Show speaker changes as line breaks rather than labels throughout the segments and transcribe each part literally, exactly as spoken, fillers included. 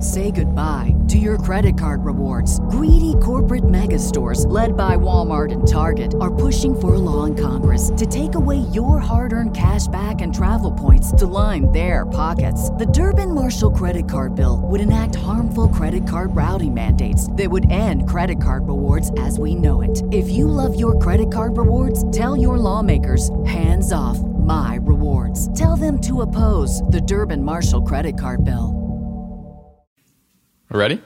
Say goodbye to your credit card rewards. Greedy corporate mega stores, led by Walmart and Target, are pushing for a law in Congress to take away your hard-earned cash back and travel points to line their pockets. The Durbin-Marshall credit card bill would enact harmful credit card routing mandates that would end credit card rewards as we know it. If you love your credit card rewards, tell your lawmakers, hands off my rewards. Tell them to oppose the Durbin-Marshall credit card bill.
Ready?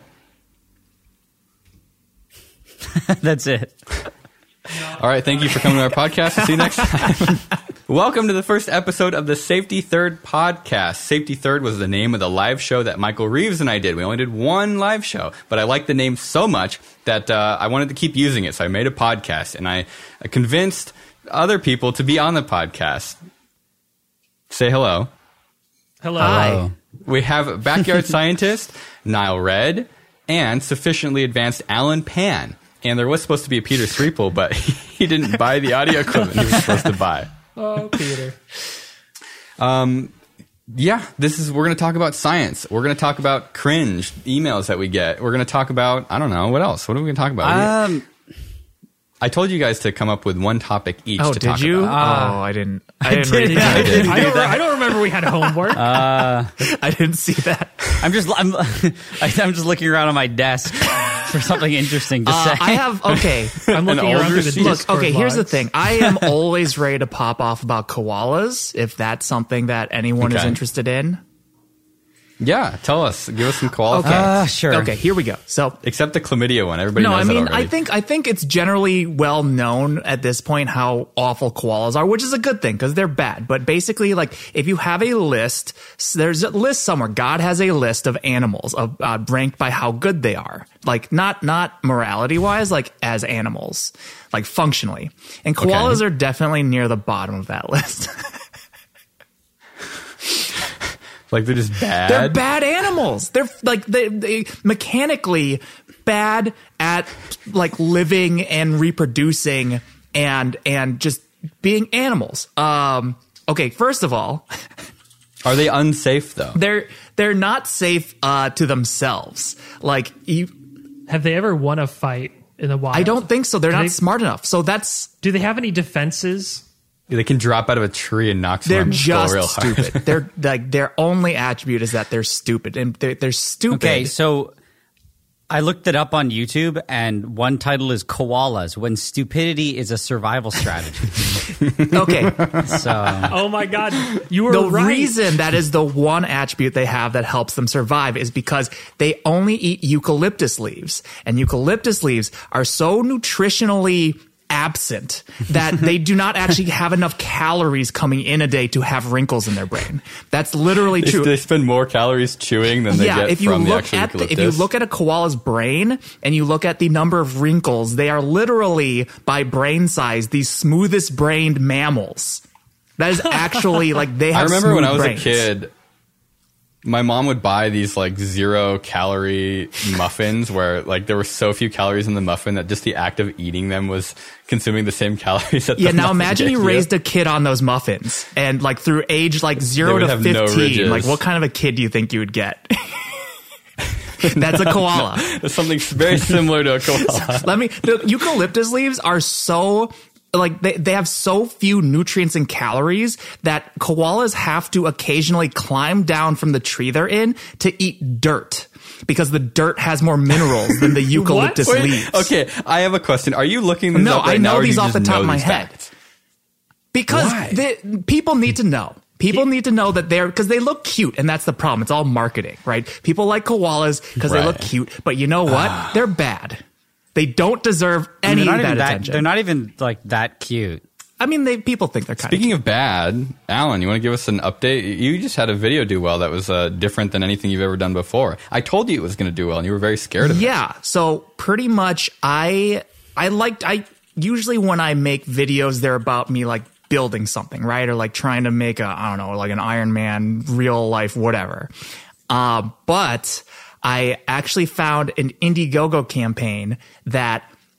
That's it.
All right. Thank you for coming to our podcast. We'll see you next time. Welcome to the first episode of the Safety Third podcast. Safety Third was the name of the live show that Michael Reeves and I did. We only did one live show, but I liked the name so much that uh, I wanted to keep using it. So I made a podcast, and I, I convinced other people to be on the podcast. Say hello.
Hello.
Hi.
We have backyard scientist Niall Red and sufficiently advanced Alan Pan. And there was supposed to be a Peter Sreeple, but he didn't buy the audio equipment he was supposed to buy.
Oh, Peter.
Um, yeah, this is, we're going to talk about science. We're going to talk about cringe emails that we get. We're going to talk about, I don't know, what else? What are we going to talk about?
Um,
I told you guys to come up with one topic each
Oh,
to
did
talk
you?
about.
oh, I didn't. I didn't read
didn't-
that.
I didn't
I
do
don't,
that.
I don't remember we had homework.
Uh,
I didn't see that.
I'm just I'm I'm just looking around on my desk for something interesting to
Uh,
say.
I have okay.
I'm looking
an
around
older
through the
seat.
Look,
Discord
okay. Here's the
logs.
thing. I am always ready to pop off about koalas if that's something that anyone is
Okay.
interested in.
Yeah, tell us. Give us some qualifiers.
Okay.
Uh, sure.
Okay. Here we go. So.
Except the chlamydia one. Everybody
No,
knows
I mean,
that already.
I think I think it's generally well known at this point how awful koalas are, which is a good thing because they're bad. But basically, like if you have a list, there's a list somewhere. God has a list of animals of uh, ranked by how good they are, like not not morality wise, like as animals, like functionally. And koalas
Okay.
are definitely near the bottom of that list.
Like they're just bad.
They're bad animals. They're like they, they mechanically bad at like living and reproducing and and just being animals. Um okay, first of all,
Are they unsafe though?
they're they're not safe uh to themselves. Like you
Have they ever won a fight in the wild?
I don't think so. They're
Do
not
they-
smart enough. So that's
Do they have any defenses?
They can drop out of a tree and knock
they're
someone
just
real hard.
stupid. They're like their only attribute is that they're stupid and they're, they're stupid.
Okay, so I looked it up on YouTube, and one title is Koalas: When Stupidity is a Survival Strategy.
Okay.
So
Oh my God, you were
The
right.
reason that is the one attribute they have that helps them survive is because they only eat eucalyptus leaves. And eucalyptus leaves are so nutritionally absent that they do not actually have enough calories coming in a day to have wrinkles in their brain. That's literally
They,
true.
they spend more calories chewing than they
yeah,
get
if you
from the
look
actual
at the, if
eucalyptus.
you look at a koala's brain and you look at the number of wrinkles, they are literally by brain size the smoothest brained mammals. That is actually like they have.
I remember when
smooth
I was
brains.
a kid, my mom would buy these like zero calorie muffins where like there were so few calories in the muffin that just the act of eating them was consuming the same calories that
Yeah,
the
now
muffin
imagine
gave
you raised a kid on those muffins and like through age like zero
would
to
have no
fifteen,
ridges.
like what kind of a kid do you think you would get? That's a koala.
It's something very similar to a koala.
Let me, the eucalyptus leaves are so, like they, they have so few nutrients and calories that koalas have to occasionally climb down from the tree they're in to eat dirt because the dirt has more minerals than the eucalyptus
Wait,
leaves.
okay, I have a question. Are you looking these
No,
up right
I
now,
know
or do
these
you
off the
just
top
know
of my
these
head.
facts?
Because
Why?
the, people need to know. People need to know that they're, because they look cute, and that's the problem. It's all marketing, right? People like koalas because they look
Right.
cute, but you know what? They're bad. They don't deserve any
they're
of
not
that
even that.
attention.
They're not even like that cute.
I mean, they people think they're kind
Speaking
of
of bad, Alan, you want to give us an update? You just had a video do well that was uh, different than anything you've ever done before. I told you it was going to do well, and you were very scared of it.
Yeah. So pretty much, I I liked I usually when I make videos, they're about me like building something, right, or like trying to make a I don't know, like an Iron Man, real life, whatever. Uh, but I actually found an Indiegogo campaign that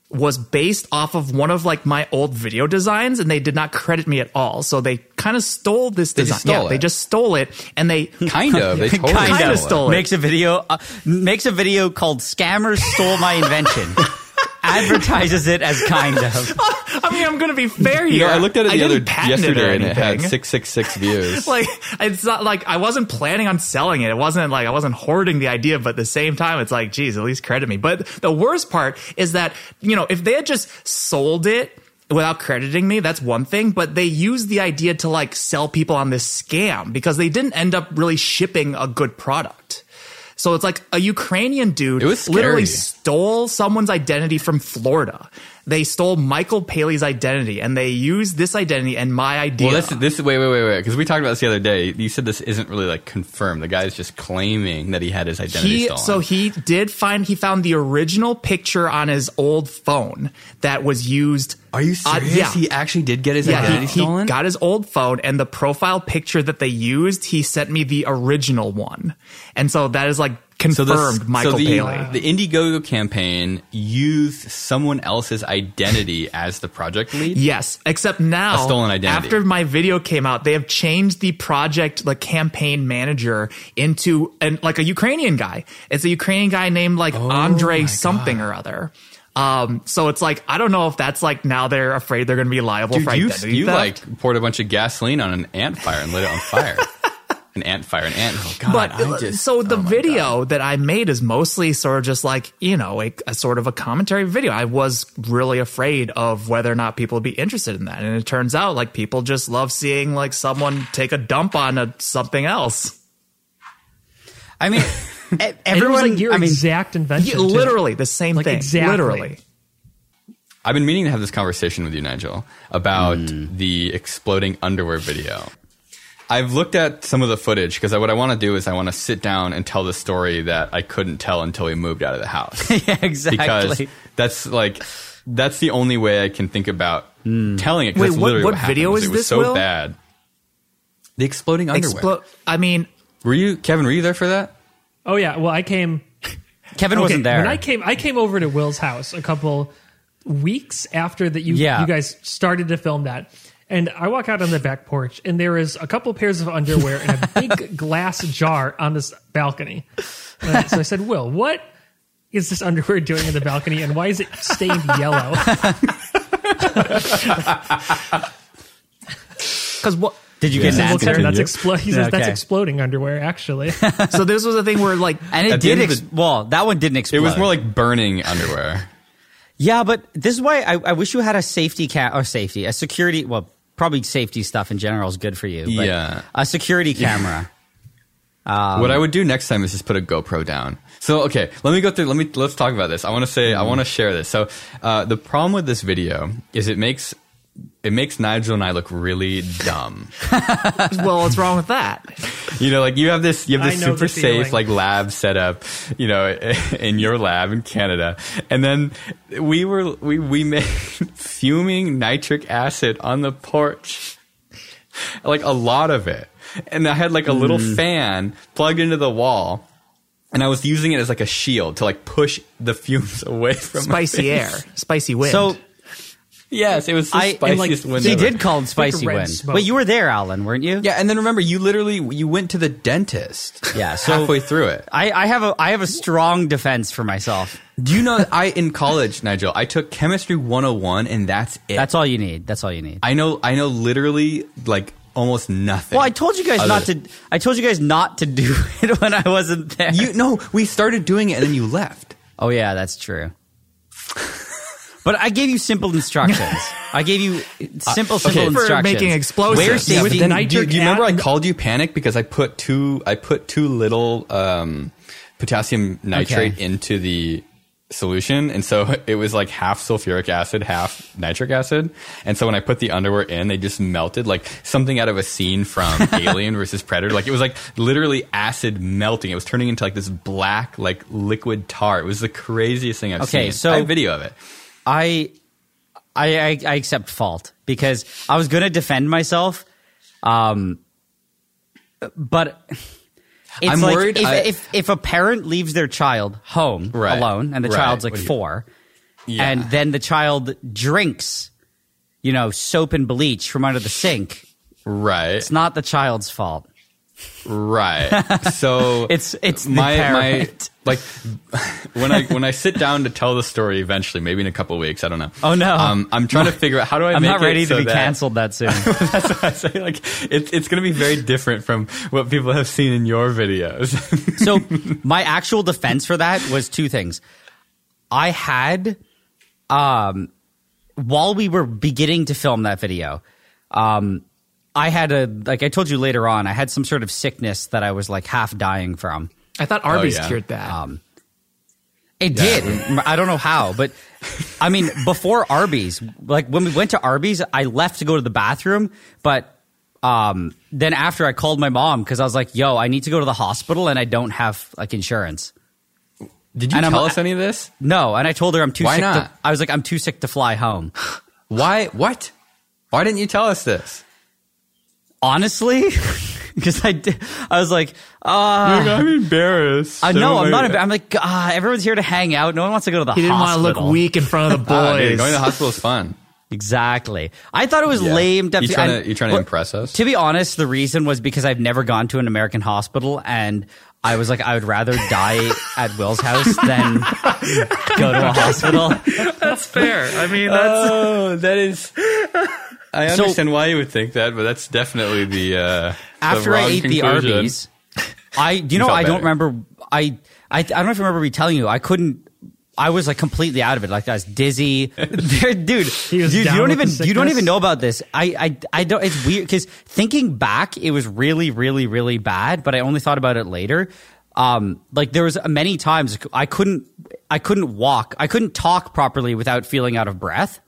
was based off of one of like my old video designs, and they did not credit me at all. So they kind of stole this
They
design.
just stole
yeah,
it.
they just stole it, and they
Kind of. They totally
kind
Kinda
of
stole it.
makes a video uh, makes a video called "Scammers Stole My Invention." Advertises it as kind of.
I mean, I'm going to be fair
You
here.
know, I looked at it the
didn't
other
patent it or
yesterday, and it had
anything.
six six six views.
Like, it's not like I wasn't planning on selling it. It wasn't like I wasn't hoarding the idea, but at the same time, it's like, geez, at least credit me. But the worst part is that, you know, if they had just sold it without crediting me, that's one thing, but they used the idea to like sell people on this scam because they didn't end up really shipping a good product. So it's like a Ukrainian dude
It was scary.
literally stole someone's identity from Florida. They stole Michael Paley's identity, and they used this identity and my idea.
Well, this this wait wait wait wait because we talked about this the other day. You said this isn't really like confirmed. The guy's just claiming that he had his identity
He,
stolen.
so he did find he found the original picture on his old phone that was used.
Are you
uh,
serious?
yeah.
He actually did get his
Yeah,
identity
he, he
stolen.
got his old phone, and the profile picture that they used, he sent me the original one, and so that is like
so
confirmed.
this,
Michael
so the,
Paley.
the Indiegogo campaign used someone else's identity as the project lead.
Yes, except now,
A stolen identity.
after my video came out, they have changed the project, the campaign manager, into an like a Ukrainian guy. It's a Ukrainian guy named like
Oh
Andre something or other. Um, so it's like I don't know if that's like now they're afraid they're going to be liable
Dude,
for
you,
identity
you
theft.
like poured a bunch of gasoline on an ant fire and lit it on fire. An ant fire, an ant. Oh God!
But
I just,
so the
oh my
video that I made is mostly sort of just like, you know, a, a sort of a commentary video. I was really afraid of whether or not people would be interested in that. And it turns out like people just love seeing like someone take a dump on a, something else.
I mean, e-
And it
everyone.
was like your
I mean,
exact invention.
Yeah,
too.
literally the same
Like,
thing.
exactly.
Literally.
I've been meaning to have this conversation with you, Nigel, about
Hmm.
the exploding underwear video. I've looked at some of the footage because what I want to do is I want to sit down and tell the story that I couldn't tell until we moved out of the house.
yeah, exactly.
Because that's like that's the only way I can think about telling it. 'cause
Wait,
that's
what-
literally
what
happened,
video
was
is
it was
this,
so
Will?
bad. The exploding underwear.
Explo- I mean,
Were you, Kevin? Were you there for that?
Oh yeah. Well, I came.
Kevin
okay,
wasn't there.
When I came, I came over to Will's house a couple weeks after that. You
Yeah.
you guys started to film that, and I walk out on the back porch, and there is a couple pairs of underwear in a big glass jar on this balcony. Uh, so I said, Will, what is this underwear doing in the balcony, and why is it stained yellow?
because what?
Did you get an
Well,
answer?
Kevin, that's explo- He says that's
Okay.
exploding underwear. Actually,
So this was a thing where like
And it
At the
did.
end of
Ex-
the-
well, that one didn't explode.
It was more like burning underwear.
Yeah, but this is why I, I wish you had a safety ca- or safety, a security. Well, probably safety stuff in general is good for you. But
Yeah.
a security camera. Um,
What I would do next time is just put a GoPro down. So okay, let me go through. Let me let's talk about this. I want to say I want to share this. So uh, the problem with this video is it makes it makes Nigel and I look really dumb.
well, what's wrong with that?
You know, like you have this you have this
I know
super
the feeling.
safe like lab setup, you know, in your lab in Canada, and then we were we we made fuming nitric acid on the porch, like a lot of it. And I had like a little
Mm.
fan plugged into the wall, and I was using it as like a shield to like push the fumes away from my
Spicy
face.
air, spicy wind.
So
Yes, it was the
I- and,
like,
spiciest wind
he
ever.
did call it spicy
red
wind.
smoke.
Wait, you were there, Alan, weren't you?
Yeah, and then remember, you literally you went to the dentist.
Yeah, so-
halfway through it.
I, I have a I have a strong defense for myself.
Do you know that I in college, Nigel, I took chemistry one oh one, and that's it.
That's all you need. That's all you need.
I know. I know literally like almost nothing.
Well, I told you guys
other-
not to. I told you guys not to do it when I wasn't there.
You no, we started doing it, and then you left.
Oh yeah, that's true. But I gave you simple instructions. I gave you simple, simple
okay.
For
instructions.
making explosives.
Where
Yeah,
safety?
but
But then, do,
nitric
do you remember I
acid-
called you panic because I put two I put too little um, potassium nitrate
Okay.
into the solution, and so it was like half sulfuric acid, half nitric acid. And so when I put the underwear in, they just melted like something out of a scene from Alien versus Predator. Like it was like literally acid melting. It was turning into like this black like liquid tar. It was the craziest thing I've
Okay,
seen.
so-
I have video of it.
I, I, I, I accept fault because I was going to defend myself, um, but it's
I'm
like
worried
if,
I-
if if a parent leaves their child home
Right,
alone and the
right.
child's like
What do you-
four,
Yeah.
and then the child drinks, you know, soap and bleach from under the sink.
Right.
It's not the child's fault.
Right. So
It's it's the
my
parent.
my like when I when I sit down to tell the story eventually, maybe in a couple of weeks, I don't know.
Oh, no.
Um, I'm trying to figure out how do I
I'm
make
not
it
ready
so
to be
that-
canceled that soon.
That's what I say. Like it's it's going to be very different from what people have seen in your videos.
So my actual defense for that was two things. I had, um, while we were beginning to film that video, um, I had a, like I told you later on, I had some sort of sickness that I was like half dying from.
I thought Arby's
yeah.
cured that.
Um, It did. I don't know how, but I mean, before Arby's, like when we went to Arby's, I left to go to the bathroom, but um, then after I called my mom because I was like, yo, I need to go to the hospital and I don't have like insurance.
Did you
And I'm-
tell us any of this?
No, and I told her I'm too
Why
sick
not?
to, I was like, I'm too sick to fly home.
Why? What? Why didn't you tell us this?
Honestly, because I did, I was like, uh,
I'm embarrassed.
I know,
Oh
I'm
my
not,
God.
I'm like, ah, everyone's here to hang out. No one wants to go to the
he didn't
hospital.
want to look weak in front of the
Ah,
boys.
dude, going to the hospital is fun.
Exactly. I thought it was
Yeah.
lame. To,
You trying
and-
to you trying to
well,
impress us?
To be honest, the reason was because I've never gone to an American hospital, and I was like, I would rather die at Will's house than go to a hospital.
That's fair. I mean, that's
Oh, that is. I
So-
understand why you would think that, but that's definitely the. Uh,
After
the
I
wrong
ate the
conclusion.
Arby's, I, you know,
felt
I don't
better.
remember. I, I, I don't know if I remember me telling you. I couldn't. I was like completely out of it. Like I was dizzy, There- dude.
He was
dude,
down
you don't
with
even
the
you don't
sickness?
even know about this. I, I, I don't. It's weird because thinking back, it was really, really, really bad. But I only thought about it later. Um, like there was many times I couldn't, I couldn't walk, I couldn't talk properly without feeling out of breath.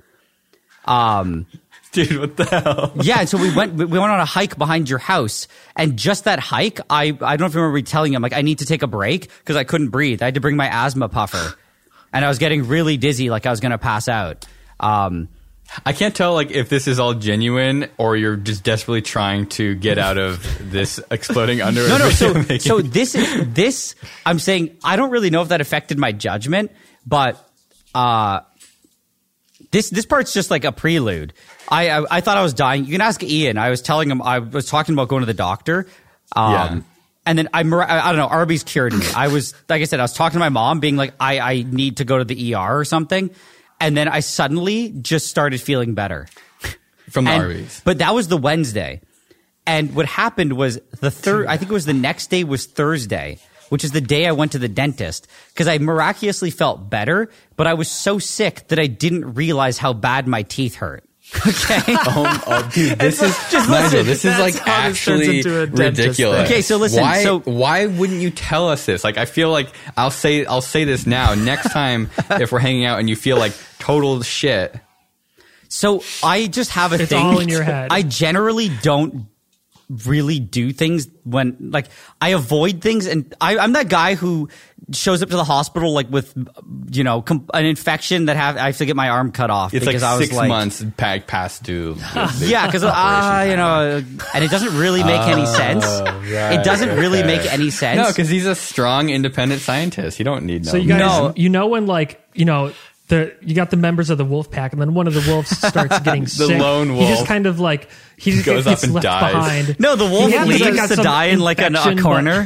Um.
Dude, what the hell?
Yeah, and so we went we went on a hike behind your house, and just that hike, I I don't know if you remember me telling him like I need to take a break because I couldn't breathe. I had to bring my asthma puffer, and I was getting really dizzy, like I was gonna pass out. Um,
I can't tell like if this is all genuine or you're just desperately trying to get out of this exploding underwear.
no, no. So
video making.
so this is this. I'm saying I don't really know if that affected my judgment, but uh, this this part's just like a prelude. I, I I thought I was dying. You can ask Ian. I was telling him I was talking about going to the doctor. Um,
Yeah.
And then I, I don't know, Arby's cured me. I was, like I said, I was talking to my mom being like, I, I need to go to the E R or something. And then I suddenly just started feeling better.
from the
And-
Arby's.
But that was the Wednesday. And what happened was the third, I think it was the next day was Thursday, which is the day I went to the dentist because I miraculously felt better, but I was so sick that I didn't realize how bad my teeth hurt. Okay.
Oh, oh, dude, this is
just
Nigel.
listen,
This is
that's
like
how this turns
actually
into a dentist
ridiculous.
thing.
Okay, so listen,
Why,
so-
why wouldn't you tell us this? Like, I feel like I'll say I'll say this now. Next time, if we're hanging out and you feel like total shit,
So I just have a
It's
thing.
all in your head.
I generally don't really do things when like I avoid things, and I, I'm that guy who shows up to the hospital like with you know com- an infection that have I have to get my arm cut off
it's
because
like
I was
six
like
months packed past due.
yeah because ah you know and it doesn't really make any sense. It doesn't really
okay.
make any sense.
No, because he's a strong, independent scientist. You don't need no.
So you guys,
No.
you know when like you know the you got the members of the wolf pack, and then one of the wolves starts getting
The
sick.
lone
He just
wolf
kind of like he just
goes
gets
up and
left
dies.
behind.
no, the wolf
He has, like,
leaves
got
to
some
die in like an, a
infection, but-
corner.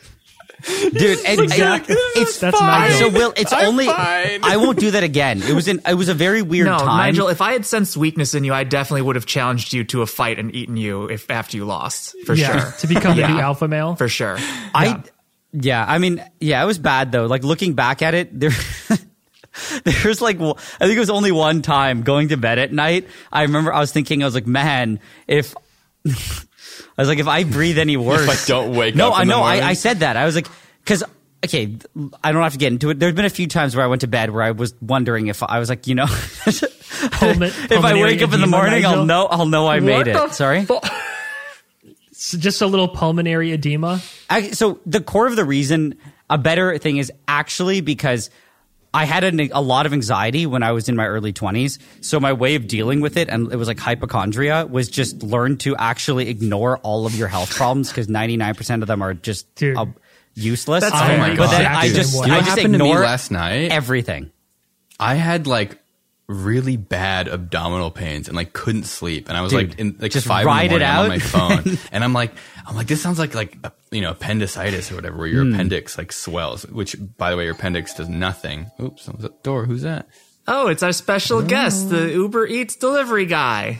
Dude, and,
Exactly.
and it's
That's
fine.
Nigel.
So Will, it's
I'm
only
fine.
I won't do that again. It was in it was a very weird
no,
time.
Nigel. If I had sensed weakness in you, I definitely would have challenged you to a fight and eaten you if after you lost for
yeah,
sure.
to become the
Yeah.
new alpha male.
For sure.
I, yeah, I mean, yeah, it was bad though. Like looking back at it, there, there's like, I think it was only one time going to bed at night. I remember I was thinking, I was like, man, if, I was like, if I breathe any worse,
If I don't wake
no,
up
I
in the
know, I,
morning.
I said that. I was like, cause, okay, I don't have to get into it. There's been a few times where I went to bed where I was wondering if I was like, you know,
Pulmo-
if I
pulmonary
wake up in the
edema,
morning, I'll
Nigel.
know, I'll know I made
What
it.
the
Sorry.
fu- So just a little pulmonary edema.
I, so the core of the reason, a better thing is actually because I had a, a lot of anxiety when I was in my early twenties. So my way of dealing with it, and it was like hypochondria, was just learn to actually ignore all of your health problems because ninety-nine percent of them are just
Dude.
uh, useless.
That's
Oh my
but then
God.
I just,
Dude,
You know
I
what
just
happened to me
ignore
last night?
everything.
I had like really bad abdominal pains and like couldn't sleep, and I was
Dude,
like in like
just
five in the
ride it
morning I'm on
out.
my phone, and I'm like I'm like this sounds like like a, you know appendicitis or whatever, where your
Hmm.
appendix like swells. Which, by the way, your appendix does nothing. Oops, someone's at the door. Who's that?
Oh, it's our special guest, the Uber Eats delivery guy.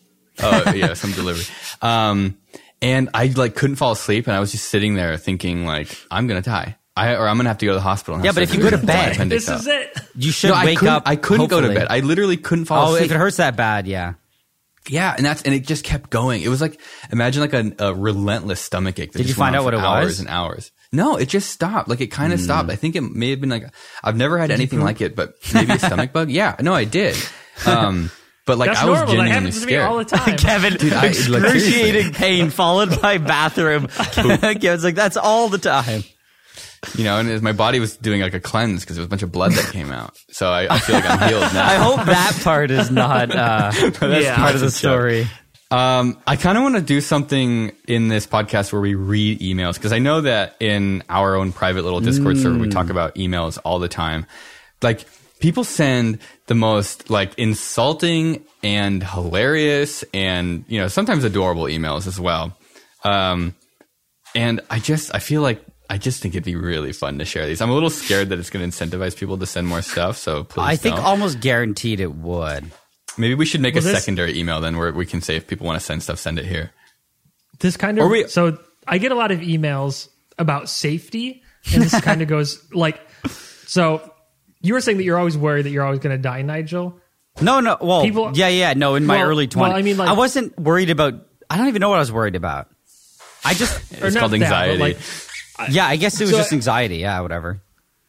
Oh yeah, some delivery. Um, and I like couldn't fall asleep, and I was just sitting there thinking like I'm gonna die. I, or I'm gonna have to go to the hospital. And
Yeah,
have
but if you
surgery
go to
to pull my
bed-
appendix
This
out.
is it.
You should
No, I
wake
couldn't,
up.
I couldn't go to
hopefully.
bed. I literally couldn't fall
Oh,
asleep.
if it hurts that bad, yeah.
Yeah, and that's and it just kept going. It was like imagine like a, a relentless stomach ache. That
Did you
just went
find
on
out what
for
it
hours
was?
and hours. No, it just stopped. Like it kind of stopped. I think it may have been like I've never had anything like it, but maybe a stomach bug. Yeah, no, I did. Um, but like
That's
I was
normal. That
genuinely
happens to me
scared.
all the time.
Kevin,
Dude, I- like,
excruciating
seriously.
pain followed by bathroom. Kevin's like, that's all the time.
You know, and it, my body was doing like a cleanse because there was a bunch of blood that came out. So I, I feel like I'm healed now.
I hope that part is not uh,
Yeah.
part of the
That's a joke.
story.
Um, I kind of want to do something in this podcast where we read emails, because I know that in our own private little Discord server, we talk about emails all the time. Like people send the most like insulting and hilarious and, you know, sometimes adorable emails as well. Um, and I just, I feel like, I just think it'd be really fun to share these. I'm a little scared that it's going to incentivize people to send more stuff. So please
I think
don't.
almost guaranteed it would.
Maybe we should make
Well,
a
this-
secondary email then where we can say if people want to send stuff, send it here.
This kind of
Or we-
so I get a lot of emails about safety, and this kind of goes like, so you were saying that you're always worried that you're always going to die, Nigel.
No, no. Well,
People-
yeah, yeah. No, in my
Well-
early twenties.
well, I mean, like-
I wasn't worried about, I don't even know what I was worried about. I just,
Or
It's
not
called
that, but,
anxiety.
like,
yeah, I guess it was
So-
just anxiety. Yeah, whatever.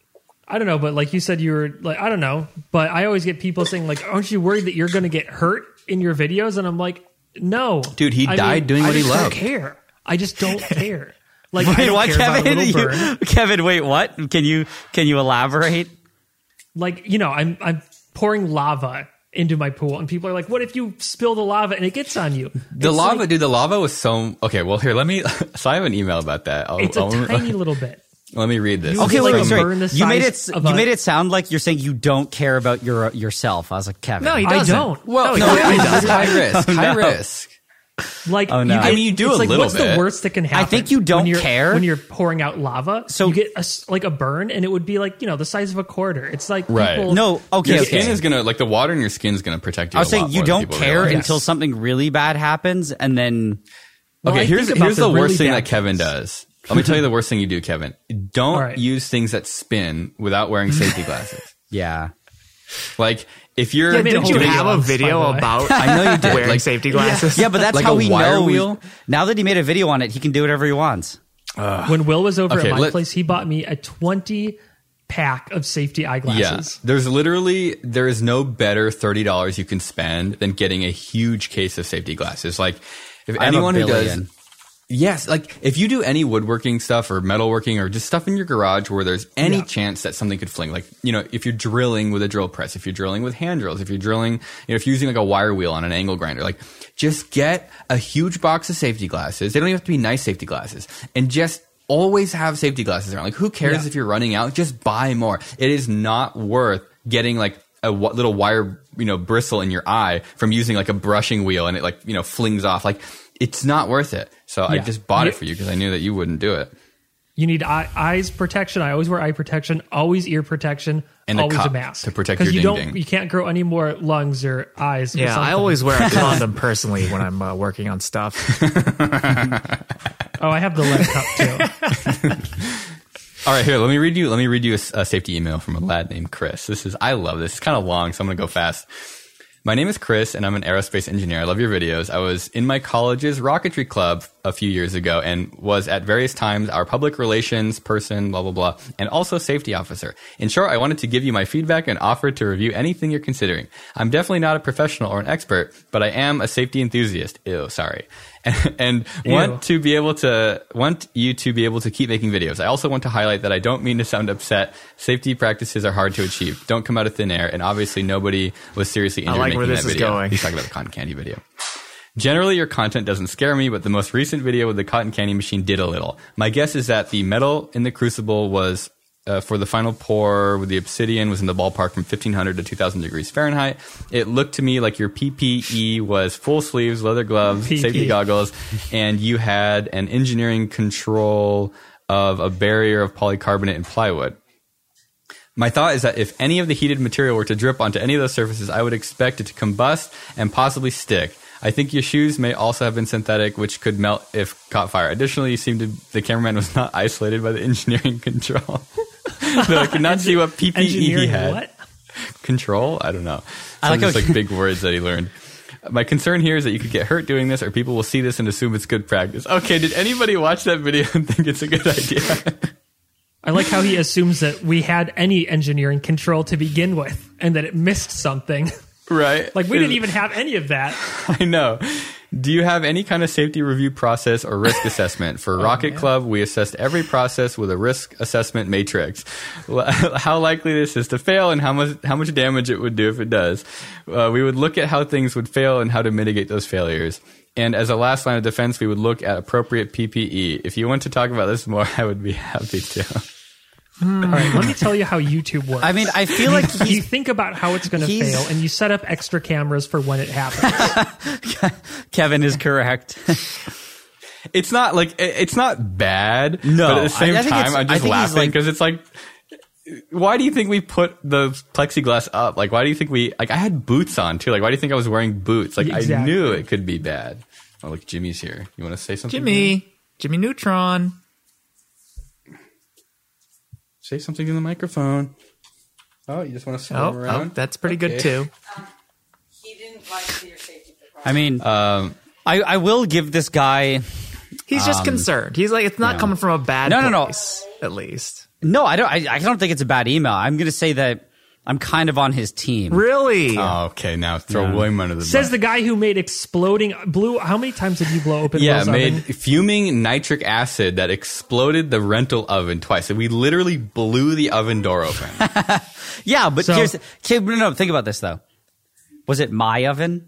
I don't know, but like you said, you were like, I don't know, but I always get people saying like, aren't you worried that you're going to get hurt in your videos? And I'm like, no,
Dude, he
I
died doing
I
what he
just
loved.
Don't care. I just don't care. Like, I
Wait,
don't
what,
care about a
Kevin?
little
You-
burn.
Kevin, wait, what? Can you can you elaborate?
Like, you know, I'm I'm pouring lava into my pool, and people are like, what if you spill the lava and it gets on you?
The
It's
lava,
like-
dude, the lava was so... Okay, well, here, let me... So I have an email about that. I'll,
It's a
I'll-
tiny little bit.
Let me read this.
You
Okay,
It's
wait,
like
wait,
a
sorry.
burn the
You made it.
size of
You
a-
made it sound like you're saying you don't care about your yourself. I was like, Kevin.
No, he
I
doesn't.
don't.
Well,
no,
no,
he
it's
doesn't.
high risk. High
no.
risk.
Like,
Oh, no.
you get,
I
mean, you do
it's
a
like,
little
what's
bit.
the worst that can happen?
think you don't
when you're-
care.
when you're pouring out lava.
So-
So you get a s like a burn, and it would be like, you know, the size of a quarter. It's like
Right.
people,
No, okay,
Your
okay.
skin is gonna... Like, the water in your skin is gonna protect you
I was
a
saying
lot
you
more than
don't
people
care
realize.
until something really bad happens, and then
Well,
Okay,
I
here's
think about
here's
the
the worst
really
thing
bad
that Kevin
things.
does. Let me tell you the worst thing you do, Kevin. Don't
All right.
use things that spin without wearing safety glasses.
yeah.
Like, if you're...
Yeah, I made a
Didn't you
whole
have
video
a
on this, by
video
the way.
about
I know you did.
wearing
Like,
safety glasses?
Yeah, but that's
Like
how
a
we
wire
know.
wheel?
Now that he made a video on it, he can do whatever he wants.
When Will was over
Okay,
at my
let-
place, he bought me a twenty pack of safety
Yeah,
eyeglasses.
there's literally there is no better thirty dollars you can spend than getting a huge case of safety glasses. Like if
I have a
anyone who
billion.
does, yes, like if you do any woodworking stuff or metalworking or just stuff in your garage where there's any
Yeah.
chance that something could fling, like you know if you're drilling with a drill press, if you're drilling with hand drills, if you're drilling, you know if you're using like a wire wheel on an angle grinder, like just get a huge box of safety glasses. They don't even have to be nice safety glasses, and just always have safety glasses around. Like, who cares
Yeah.
if you're running out? Just buy more. It is not worth getting like a w- little wire, you know, bristle in your eye from using like a brushing wheel and it like, you know, flings off. Like, it's not worth it. So I
Yeah.
just bought
You-
it for you because I knew that you wouldn't do it.
You need eye, eyes protection. I always wear eye protection. Always ear protection.
And a
always a
cup
mask
to protect
'Cause
your
you don't.
ding-ding.
You can't grow any more lungs or eyes. or
Yeah, I
something.
always wear a condom personally when I'm uh, working on stuff.
Oh, I have the lead cup too.
All right, here, let me read you, let me read you a, a safety email from a lad named Chris. This is, I love this. It's kind of long, so I'm going to go fast. My name is Chris, and I'm an aerospace engineer. I love your videos. I was in my college's rocketry club a few years ago and was at various times our public relations person, blah, blah, blah, and also safety officer. In short, I wanted to give you my feedback and offer to review anything you're considering. I'm definitely not a professional or an expert, but I am a safety enthusiast. Ew, sorry. And, and
Ew.
want to be able to, want you to be able to keep making videos. I also want to highlight that I don't mean to sound upset. Safety practices are hard to achieve. Don't come out of thin air, and obviously nobody was seriously injured
like
making
where this
that
is
video.
going.
He's talking about the cotton candy video. Generally, your content doesn't scare me, but the most recent video with the cotton candy machine did a little. My guess is that the metal in the crucible was uh, for the final pour with the Obsidian was in the ballpark from fifteen hundred to two thousand degrees Fahrenheit. It looked to me like your P P E was full sleeves, leather gloves,
P P.
safety goggles, and you had an engineering control of a barrier of polycarbonate and plywood. My thought is that if any of the heated material were to drip onto any of those surfaces, I would expect it to combust and possibly stick. I think your shoes may also have been synthetic, which could melt if caught fire. Additionally, you seem to the cameraman was not isolated by the engineering control. No, I could not see what P P E he
Engineering
had.
what?
Control? I don't know.
I
Some
like
just
how-
like big words that he learned. My concern here is that you could get hurt doing this, or people will see this and assume it's good practice. Okay, did anybody watch that video and think it's a good idea?
I like how he assumes that we had any engineering control to begin with and that it missed something.
Right?
Like, we didn't even have any of that.
I know. Do you have any kind of safety review process or risk assessment? For Rocket Club, we assessed every process with a risk assessment matrix. L- How likely this is to fail and how much how much damage it would do if it does. Uh, we would look at how things would fail and how to mitigate those failures. And as a last line of defense, we would look at appropriate P P E. If you want to talk about this more, I would be happy to.
All right, let me tell you how YouTube works.
I mean, I feel like
you
he's,
think about how it's going to
he's-
fail, and you set up extra cameras for when it happens.
Kevin is correct.
It's not like it- it's not bad.
No,
but at the same
I- I think
time,
it's-
I'm
I
just
think he's
laughing
like-
because it's like, why do you think we put the plexiglass up? Like, why do you think we like? I had boots on too. Like, why do you think I was wearing boots? Like, I
Exactly.
knew it could be bad. Oh, look, Jimmy's here. You want to say something?
Jimmy, Jimmy Neutron.
Say something in the microphone. Oh, you just want to swim
Oh,
around?
oh, that's pretty good
Okay.
too.
He didn't like to see your safety precautions.
I mean,
Um,
I, I will give this guy.
He's just concerned. He's like, it's not
yeah.
coming from a bad
No, no, no.
place, at least.
No, I don't. I, I don't think it's a bad email. I'm going to say that I'm kind of on his team.
Really?
oh, okay, now throw
Yeah.
William under the bus.
Says the guy who made exploding blue. How many times did you blow open
Yeah,
Will's
made
oven?
fuming nitric acid that exploded the rental oven twice. So we literally blew the oven door open.
Yeah, but
So-
here's okay, no, no. Think about this though. Was it my oven?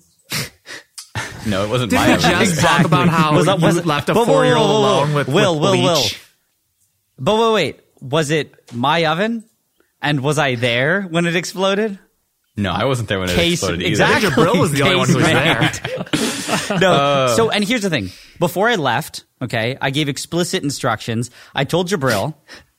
No, it wasn't
Did
my
we
oven.
just talk about how
Was that-
you
was it-
left a
Whoa, whoa,
four-year-old
whoa, whoa, whoa.
alone with,
Will,
with
Will,
bleach?
Will. But wait, wait. Was it my oven? And was I there when it exploded?
No, I wasn't there when it
Case
exploded either.
exactly.
Jabril was the only one who was
Case
there.
No. so, and here's the thing. Before I left, okay, I gave explicit instructions. I told Jabril,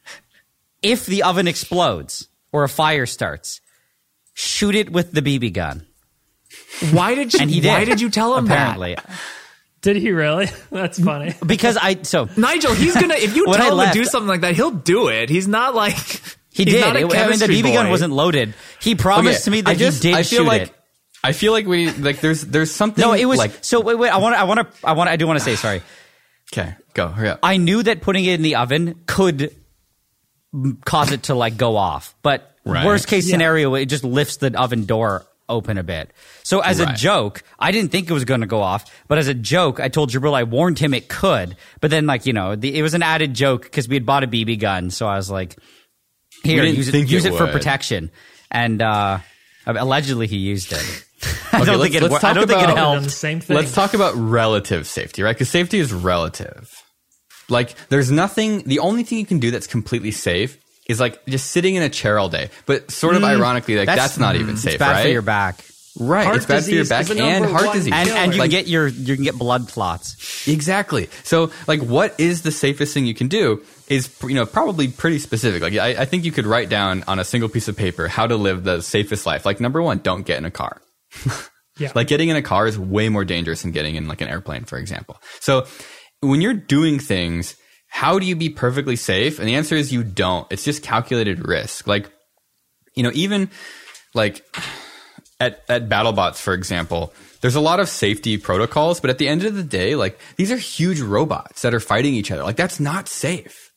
if the oven explodes or a fire starts, shoot it with the B B gun.
Why did you?
And he did.
Why did you tell him
Apparently,
Did he really? That's funny.
because I so
that? Nigel, he's gonna. If you
When
tell
I
him
left-
to do something like that, he'll do it. He's not like
he
he's
did.
not a
It- I mean, the
chemistry
B B gun
boy.
wasn't loaded. He promised
Okay,
to me that
I just,
he did
I feel
shoot
like,
it.
I feel like we like there's there's something.
No, it was
like
so. Wait, wait. I want. to I want to. I want. I do want to say sorry.
okay. Go hurry up.
I knew that putting it in the oven could m- cause it to like go off, but
Right.
worst case
Yeah.
scenario, it just lifts the oven door open a bit. So as a
Right.
joke, I didn't think it was going to go off, but as a joke, I told Jabril, I warned him it could, but then like, you know, the, it was an added joke because we had bought a B B gun. So I was like, here,
didn't
use it,
think
use
it
it for
would.
protection. And, uh, allegedly he used it. I
Okay,
don't
let's-
think it,
let's
wor- I
talk
don't think it
about-
Done
helped.
the same thing.
Let's talk about relative safety, right? Because safety is relative. Like, there's nothing. The only thing you can do that's completely safe is like just sitting in a chair all day. But sort of ironically, like that's, not even safe,
It's bad
right?
for your back.
Right,
Heart
it's bad for your
disease
back
is the
and
number
heart
one
disease.
And, and you
Like,
can get your, you can get blood clots.
exactly. So, like, what is the safest thing you can do is, you know, probably pretty specific. Like, I, I think you could write down on a single piece of paper how to live the safest life. Like, number one, don't get in a car.
Yeah.
Like, getting in a car is way more dangerous than getting in, like, an airplane, for example. So, when you're doing things, how do you be perfectly safe? And the answer is you don't. It's just calculated risk. Like, you know, even, like, at, at BattleBots, for example, there's a lot of safety protocols, but at the end of the day, like, these are huge robots that are fighting each other. Like, that's not safe.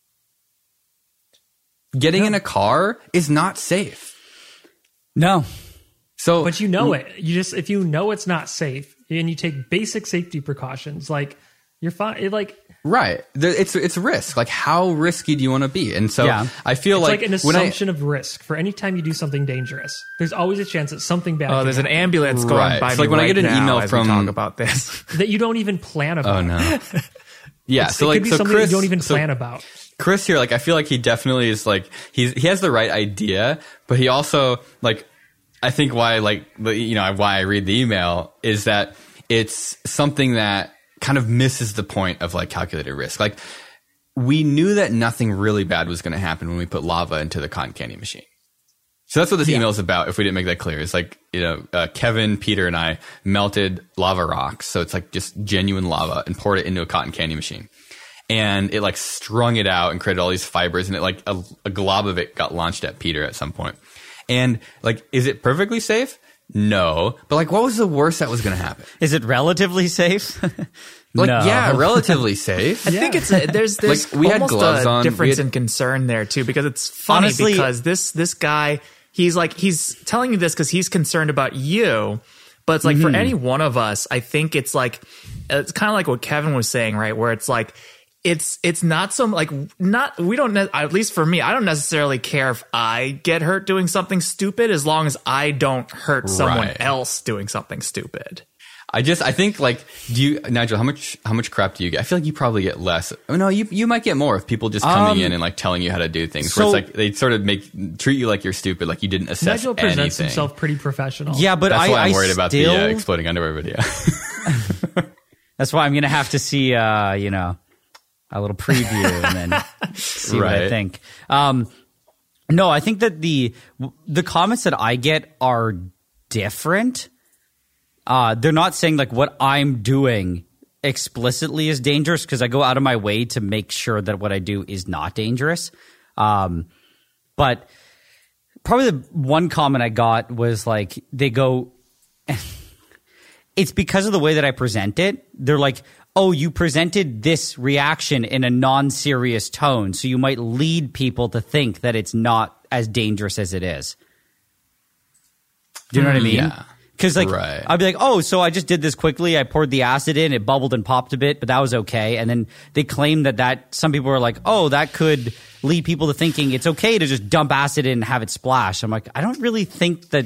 Getting in a car is not safe.
No.
So,
But you know it. You just if you know it's not safe and you take basic safety precautions, like you're fine. It, like
right. There, it's, it's risk. Like, how risky do you want to be? And so
Yeah.
I feel
it's
like,
like, an
when I,
assumption of risk for any time you do something dangerous. There's always a chance that something bad.
Oh,
can
there's an
happen
ambulance going
Right.
by
It's
me
like when I
right
get an
now
email
as
from-
we talk about this.
that you don't even plan about.
oh no. Yeah.
It's-
so
it
like,
could be
so
something
Chris,
that you don't even
so
plan about.
Chris here, like, I feel like he definitely is like, he's, he has the right idea, but he also, like, I think why, like, you know, why I read the email is that it's something that kind of misses the point of like calculated risk. Like, we knew that nothing really bad was going to happen when we put lava into the cotton candy machine. So that's what this yeah. email is about. If we didn't make that clear, it's like, you know, uh, Kevin, Peter, and I melted lava rocks. So it's like just genuine lava and poured it into a cotton candy machine. And it like strung it out and created all these fibers, and it like a, a glob of it got launched at Peter at some point. And like, is it perfectly safe? No. But like, what was the worst that was going to happen?
Is it relatively safe?
Like,
no.
yeah, relatively safe.
I yeah. think it's a, there's there's
like, we had
almost
gloves
a
on.
difference
had,
in concern there too, because it's funny Honestly, because this this guy he's like he's telling you this because he's concerned about you, but it's like mm-hmm. for any one of us, I think it's like it's kind of like what Kevin was saying, right? Where it's like it's it's not so like not we don't ne- at least for me, I don't necessarily care if I get hurt doing something stupid as long as I don't hurt someone
right.
else doing something stupid.
I just, I think like, do you, Nigel, how much, how much crap do you get? I feel like you probably get less. Oh no, you, you might get more if people just coming um, in and like telling you how to do things. So, where it's like, they sort of make, treat you like you're stupid, like you didn't assess
Nigel presents
anything.
himself pretty professional.
Yeah, but
That's
I,
why I'm
I
worried
still,
about the uh, exploding underwear video.
That's why I'm going to have to see, uh, you know, a little preview and then see right. what I think. Um, no, I think that the, the comments that I get are different. Uh, they're not saying like what I'm doing explicitly is dangerous, because I go out of my way to make sure that what I do is not dangerous. Um, but probably the one comment I got was like, they go, it's because of the way that I present it. They're like, oh, you presented this reaction in a non-serious tone, so you might lead people to think that it's not as dangerous as it is. Do you know what I mean?
Yeah.
Because like
right.
I'd be like, oh, so I just did this quickly. I poured the acid in, it bubbled and popped a bit, but that was okay. And then they claim that that some people are like, oh, that could lead people to thinking it's okay to just dump acid in and have it splash. I'm like, I don't really think that.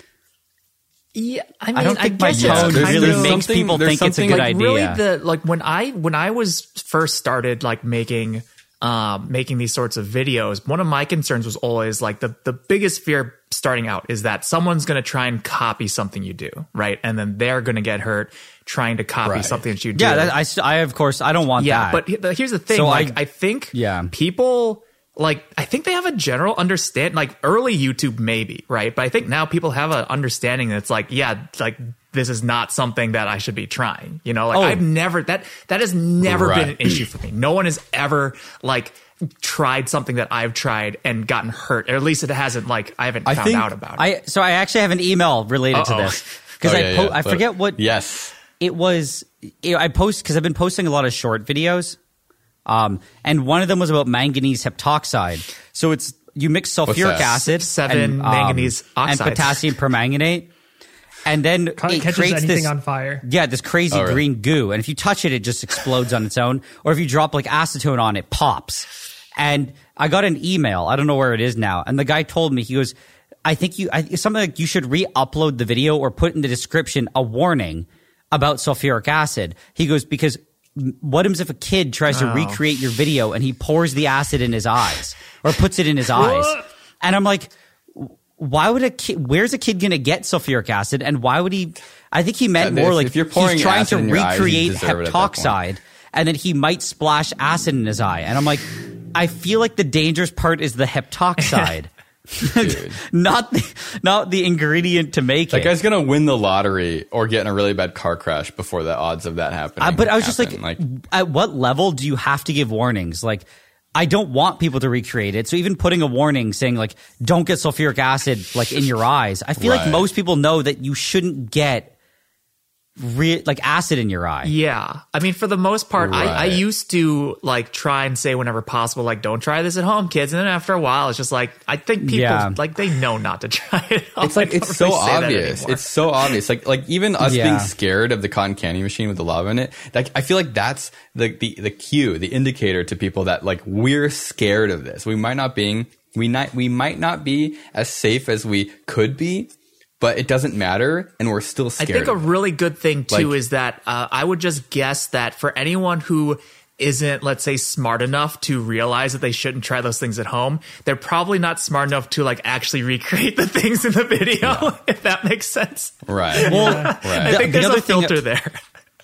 Yeah, I mean,
I don't think
I
my
guess
tone
it's
really
of,
makes people think it's a good
like,
idea.
Really, the like when I when I was first started like making. Um, making these sorts of videos, one of my concerns was always like the, the biggest fear starting out is that someone's going to try and copy something you do, right? And then they're going to get hurt trying to copy
right.
something that you do.
Yeah, that, I, I, of course, I don't want
yeah,
that.
Yeah, but here's the thing.
So
like,
I,
I think
yeah.
people, like, I think they have a general understand, like early YouTube maybe, right? But I think now people have an understanding that's like, yeah, like, this is not something that I should be trying. You know, like oh. I've never, that, that has never
right.
been an issue for me. No one has ever like tried something that I've tried and gotten hurt, or at least it hasn't like, I haven't
I
found
think
out about it.
I, so I actually have an email related
Uh-oh.
to this. Cause
oh,
I,
yeah,
po-
yeah.
I forget what
yes.
it was. You know, I post, cause I've been posting a lot of short videos. Um, and one of them was about manganese heptoxide. So it's, you mix sulfuric acid,
seven
and, um,
manganese oxides,
and potassium permanganate. And then it
catches
creates
anything
this,
on fire.
Yeah, this crazy
oh, really?
green goo. And if you touch it, it just explodes on its own. Or if you drop like acetone on it, pops. And I got an email. I don't know where it is now. And the guy told me, he goes, I think you, I, something like you should re-upload the video or put in the description a warning about sulfuric acid. He goes, because what happens if a kid tries to
oh.
recreate your video and he pours the acid in his eyes or puts it in his eyes? And I'm like, why would a kid, where's a kid going to get sulfuric acid? And why would he, I think he meant more
if,
like
if you're pouring
he's trying to
acid in your eyes, you
recreate
deserve it at that
heptoxide and then he might splash acid in his eye. And I'm like, I feel like the dangerous part is the heptoxide. not the, not the ingredient to make
that
it.
That guy's gonna win the lottery or get in a really bad car crash before the odds of that happening.
Uh, but I was
happen.
just like, like, at what level do you have to give warnings? Like, I don't want people to recreate it. So even putting a warning saying like, don't get sulfuric acid like in your eyes. I feel
right.
like most people know that you shouldn't get re- like acid in your eye.
Yeah. I mean, for the most part,
right.
I, I used to like try and say whenever possible, like, don't try this at home, kids. And then after a while, it's just like, I think people
Yeah.
like they know not to try it.
It's like, it's so obvious. It's so obvious. Like, like even us
Yeah.
being scared of the cotton candy machine with the lava in it. Like, I feel like that's the, the, the cue, the indicator to people that like, we're scared of this. We might not being, we not, we might not be as safe as we could be, but it doesn't matter, and we're still scared.
I think a really good thing too
like,
is that uh, I would just guess that for anyone who isn't, let's say, smart enough to realize that they shouldn't try those things at home, they're probably not smart enough to like actually recreate the things in the video, yeah. if that makes sense.
Right.
Well,
right.
I think
the,
there's
the
a filter
thing,
there.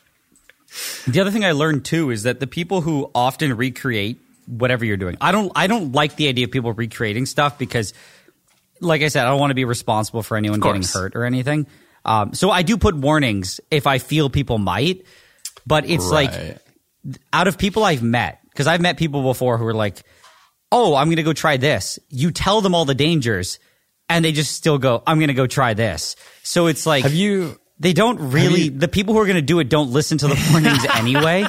The other thing I learned too is that the people who often recreate whatever you're doing, I don't, I don't like the idea of people recreating stuff because, like I said, I don't want to be responsible for anyone getting hurt or anything. Um, so I do put warnings if I feel people might, but it's right. like out of people I've met, because I've met people before who are like, oh, I'm going to go try this. You tell them all the dangers and they just still go, I'm going to go try this. So it's like,
have you,
they don't really,
you,
the people who are going to do it don't listen to the warnings anyway.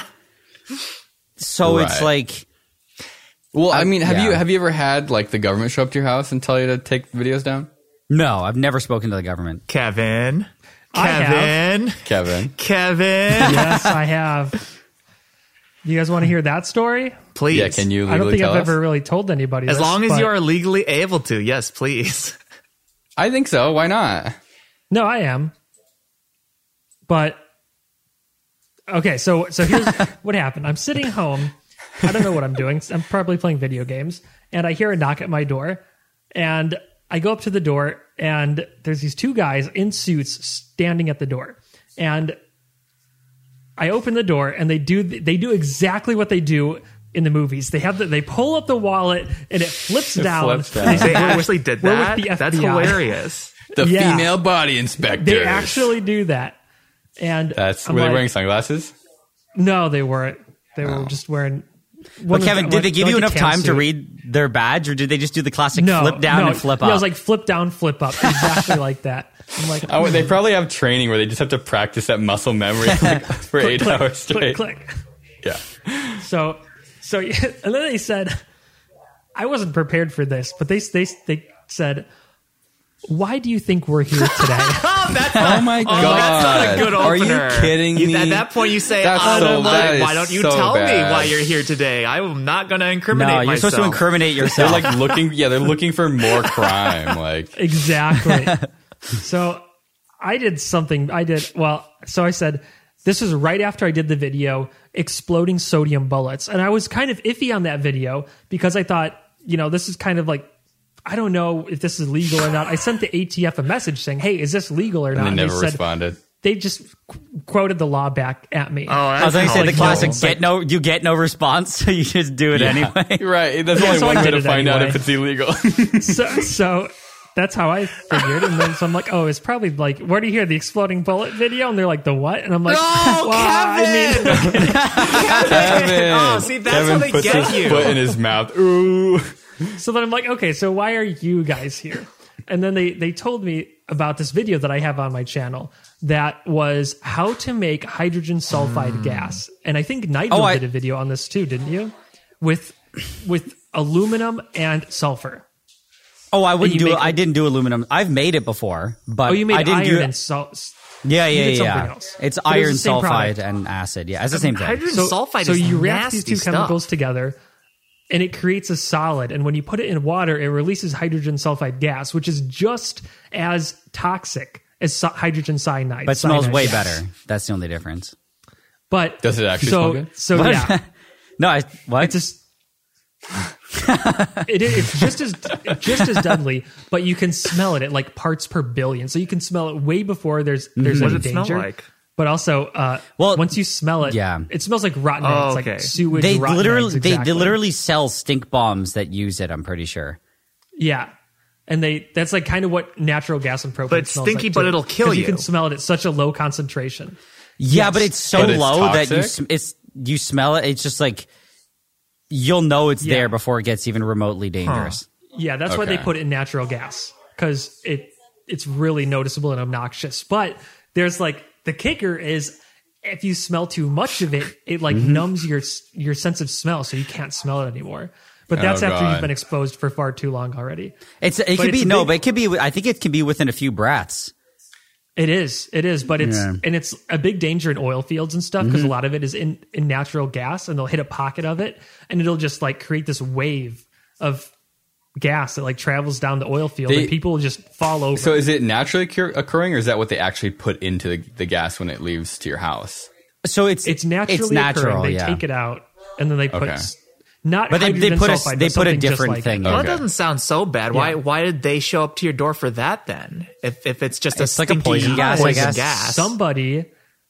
So
right.
it's like,
well, I mean, have
yeah.
you, have you ever had like the government show up to your house and tell you to take videos down?
no, I've never spoken to the government.
Kevin.
I
Kevin.
have.
Kevin.
Kevin.
Yes, I have. You guys want to hear that story?
Please.
Yeah, can you legally
I don't think
tell
I've
us?
ever really told anybody
As
this,
long as
but-
you are legally able to. Yes, please.
I think so. Why not?
No, I am. But okay, so so here's what happened. I'm sitting home. I don't know what I'm doing. I'm probably playing video games, and I hear a knock at my door, and I go up to the door, and there's these two guys in suits standing at the door, and I open the door, and they do they do exactly what they do in the movies. They have the, they pull up the wallet, and it flips
It
down.
flips down.
They say,
They
"We're with-
actually did
we're with
that?
the F B I."
That's hilarious.
The
Yeah.
female body inspector.
They actually do that. And
That's,
I'm
were they
like,
wearing sunglasses?
No, they weren't. They were just wearing. one
But
of
Kevin,
the-
did they give
like
you
a
enough
tan
time to
suit.
read their badge, or did they just do the classic
No,
flip down
no,
and flip
yeah,
up?
I was like flip down, flip up, exactly like that. I'm like,
Oh, they probably have training where they just have to practice that muscle memory like, for eight
click,
hours straight.
click, click.
Yeah.
So, so, and then they said, I wasn't prepared for this, but they they they said, why do you think we're here today?
Oh, that's
Oh my god!
that's not a good
Are
opener.
you kidding
You-
me?
At that point, you say,
That's
"I
so-
don't
that
like-
is
why don't you
so
tell me
bad.
why you're here today? I'm not going to incriminate
no, you're
myself."
supposed to incriminate yourself.
They're like looking. Yeah, they're looking for more crime. Like
Exactly. So I did something. I did well. So I said, this was right after I did the video exploding sodium bullets, and I was kind of iffy on that video because I thought, you know, this is kind of like, I don't know if this is legal or not. I sent the A T F a message saying, hey, is this legal or not?
and they
And
never
said,
responded.
they just qu- quoted the law back at me.
Oh,
I was going to say the
that's
classic
horrible.
get no, you get no response, so you just do it
Yeah.
anyway.
Right. That's
Yeah,
only
so
one
I
way
did
to
it
find out
anyway.
if it's illegal.
so, so that's how I figured. And then so I'm like, oh, it's probably like, where do you hear the exploding bullet video? And they're like, the what? And I'm like,
No,
well, I
Kevin!
mean,
Kevin.
Oh, see, that's
Kevin
how they
puts
get
his
you.
foot in his mouth. Ooh.
so then I'm like, okay, so why are you guys here? And then they, they told me about this video that I have on my channel that was how to make hydrogen sulfide gas. And I think Nigel
Oh, I-
did a video on this too, didn't you? With, with aluminum and sulfur.
Oh, I wouldn't
you
do it.
make-
I didn't do aluminum. I've made it before, but
Oh, you made
I didn't
iron
do
and salt.
Yeah,
you
yeah,
did something
yeah.
else.
It's
But it was
iron
the same
sulfide
product.
and acid. Yeah, it's the same thing.
Hydrogen
So,
sulfide
so
is
you react these
nasty
two
stuff.
chemicals together and it creates a solid. And when you put it in water, it releases hydrogen sulfide gas, which is just as toxic as so- hydrogen cyanide.
But it smells
cyanide
way
gas.
better. That's the only difference.
But
Does it actually
so,
smell good?
So
What?
yeah,
No, I, what?
it's just it, it's just as just as deadly, but you can smell it at like parts per billion. So you can smell it way before there's there's
What
any
does it smell
danger.
like?
But also, uh,
Well,
once you smell it,
yeah.
it smells like rotten eggs,
Oh,
like
okay.
sewage.
they
rotten
literally
eggs,
they, they
exactly.
literally sell stink bombs that use it. I'm pretty sure.
Yeah. And they that's like kind of what natural gas and propane
But it's
smells
stinky,
like
but
too.
it'll kill
'Cause you
you.
can smell it at such a low concentration.
Yeah,
Yes.
but it's so
But it's
low that you
toxic?
sm- it's you smell it. It's just like you'll know it's
Yeah.
there before it gets even remotely dangerous.
Yeah, that's why they
Okay.
put it in natural gas because it it's really noticeable and obnoxious. But there's like the kicker is if you smell too much of it, it like
Mm-hmm.
numbs your your sense of smell, so you can't smell it anymore. But that's
Oh,
after
God.
you've been exposed for far too long already.
It's it
But
could
it's
be
a
no,
big-
but it could be. I think it can be within a few breaths.
It is, it is, but it's
Yeah.
and it's a big danger in oil fields and stuff because a lot of it is in in natural gas, and they'll hit a pocket of it, and it'll just like create this wave of gas that like travels down the oil field,
They-
and people will just fall over.
So is it naturally occur- occurring, or is that what they actually put into the, the gas when it leaves to your house?
So it's
it's naturally
it's natural.
occurring. They
yeah.
take it out, and then they put
Okay.
s- not
But they- they
hydrogen
put a-
sulfide,
they
but
put a
something just
different
like
thing
it.
in.
Well,
Okay.
that doesn't sound so bad. Why
Yeah.
why did they show up to your door for that then? If if it's just a
It's like a
stinky
poison gas, I
poison
guess.
gas.
Somebody,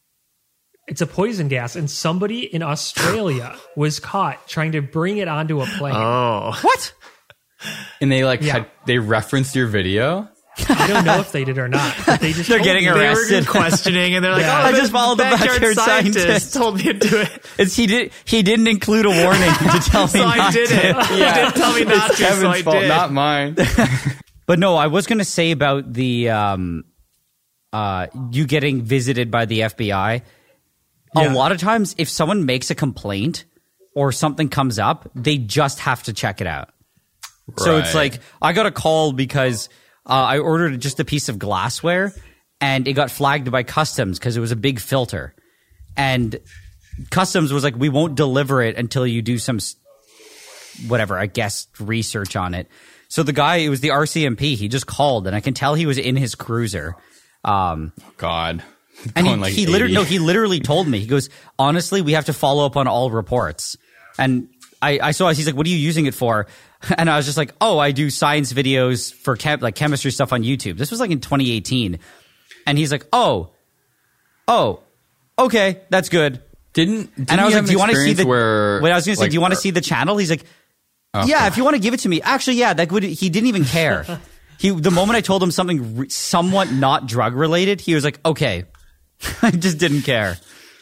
it's a poison gas, and somebody in Australia was caught trying to bring it onto a plane.
Oh,
What?
And they like
Yeah.
had they referenced your video.
I don't know if they did or not, but they just
They're
told
getting
me.
they were
arrested.
questioning, and they're like,
Yeah.
"Oh,
I just followed the backyard scientist.
told me to do it,
It's he did he didn't include a warning to tell me
so I
not
did
to.
it. He didn't tell me not to, so
Kevin's
I
fault,
did."
not mine.
But no, I was going to say about the um, uh, you getting visited by the F B I. A
Yeah.
lot of times, if someone makes a complaint or something comes up, they just have to check it out. So it's
Right.
like I got a call because uh, I ordered just a piece of glassware and it got flagged by customs because it was a big filter, and customs was like, "We won't deliver it until you do some s- whatever, I guess, research on it." So the guy, it was the R C M P. He just called, and I can tell he was in his cruiser. Um,
God.
and he,
Going like
he literally,
eighty.
no, he literally told me. He goes, "Honestly, we have to follow up on all reports." And I, I saw, he's like, "What are you using it for?" And I was just like, "Oh, I do science videos for chem, like chemistry stuff on YouTube." This was like in twenty eighteen. And he's like, "Oh, oh, okay, that's good."
Didn't, didn't
And I was
you
like,
have
"Do you want to see
experience
the?"
Where,
Wait, I was going to say,
like,
"Do you want to
er-
see the channel?" He's like,
Okay.
"Yeah, if you want to give it to me." Actually, yeah, that would. He didn't even care. He the moment I told him something re- somewhat not drug related, he was like, "Okay." I just didn't care.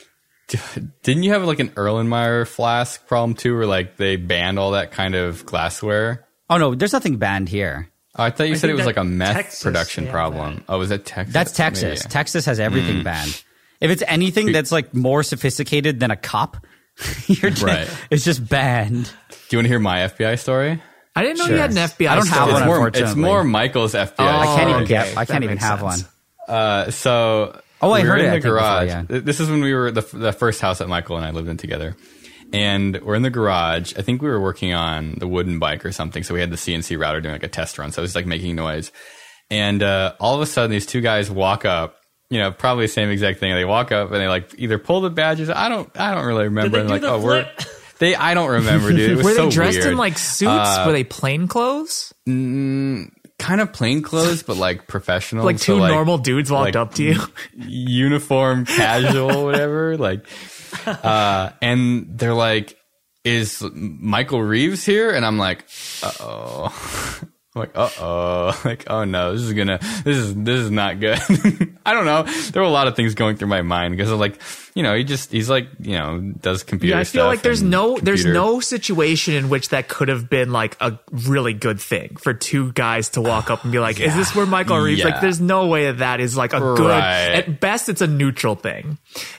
Didn't you have like an Erlenmeyer flask problem too, where like they banned all that kind of glassware?
Oh no, there's nothing banned here.
Oh, I thought you
I
said it
think
was
that
like a meth
Texas
production
may have
problem.
that.
Oh, was that Texas?
That's Texas.
Maybe.
Texas has everything banned. If it's anything that's like more sophisticated than a cup, you're just,
Right.
it's just banned.
Do you want to hear my F B I story?
I didn't know
Sure.
you had an F B I.
I don't have
story.
one,
It's more,
unfortunately.
it's more Michael's F B I.
Oh,
I can't even
story.
get.
okay.
I can't
That
even
makes
have
sense.
one.
Uh, so
Oh, I
we were
heard
in
it,
the
I think, before,
garage.
yeah.
Th- This is when we were the, the first house that Michael and I lived in together, and we're in the garage. I think we were working on the wooden bike or something, so we had the C N C router doing like a test run. So it was like making noise, and uh, all of a sudden these two guys walk up. You know, probably the same exact thing. They walk up and they like either pull the badges. I don't. I don't really remember.
they
and
do
like,
the
oh, we're.
flip?
They. I don't remember, dude. It was
Were
so
they dressed
weird.
in like suits?
Uh,
Were they plain clothes?
kind of plain clothes, but like professional.
Like
So,
two normal dudes walked
like,
up to you.
uniform, casual, whatever. Like, uh, and they're like, "Is Michael Reeves here?" And I'm like, "Uh oh." I'm like, uh oh, like, oh no, this is gonna, this is, this is not good. I don't know. There were a lot of things going through my mind because of like, you know, he just, he's like, you know, does computer
Yeah, I feel
stuff
like there's
and
no there's
computer-
no situation in which that could have been like a really good thing for two guys to walk up and be like, "Is this where Michael Reeves?"
Yeah.
Like, there's no way that that is like a good.
Right.
At best, it's a neutral thing.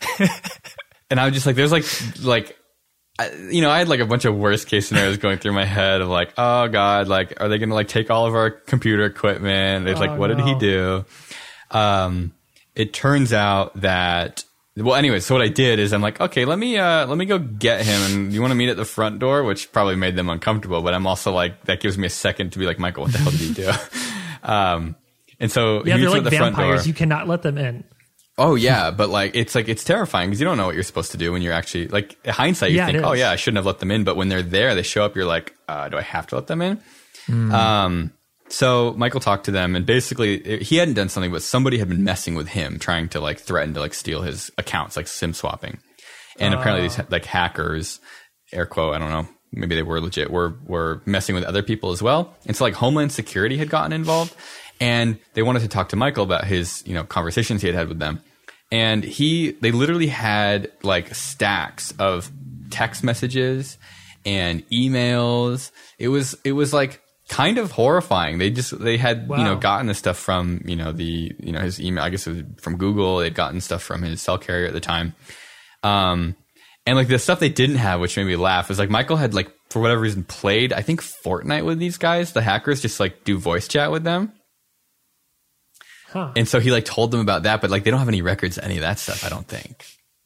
And I was just like, there's like, like, I- you know, I had like a bunch of worst case scenarios going through my head of like, oh God, like, are they going to like take all of our computer equipment? It's like,
Oh,
what did he
no.
do? Um, it turns out that, well, anyway, so what I did is I'm like, okay, let me, uh, let me go get him. And you want to meet at the front door, which probably made them uncomfortable, but I'm also like, that gives me a second to be like, Michael, what the hell did you do? um, and so
Yeah,
he
they're
meets
like
at the front door.
vampires. You cannot let them in.
Oh yeah, but like it's like it's terrifying because you don't know what you're supposed to do when you're actually like in hindsight. You
Yeah, it
think, oh
is.
yeah, I shouldn't have let them in. But when they're there, they show up. You're like, uh, do I have to let them in? Um, so Michael talked to them, and basically it- he hadn't done something, but somebody had been messing with him, trying to like threaten to like steal his accounts, like SIM swapping. And apparently these like hackers, air quote, I don't know, maybe they were legit, were were messing with other people as well. And so like Homeland Security had gotten involved. And they wanted to talk to Michael about his, you know, conversations he had had with them. And he, they literally had like stacks of text messages and emails. It was, it was like kind of horrifying. They just, they had, you know,
Wow.
gotten the stuff from, you know, the, you know, his email, I guess it was from Google. They'd gotten stuff from his cell carrier at the time. Um, and like the stuff they didn't have, which made me laugh, is like Michael had like, for whatever reason, played, I think Fortnite with these guys, the hackers, just like do voice chat with them.
Huh.
And so he like told them about that, but like they don't have any records of any of that stuff, I don't think.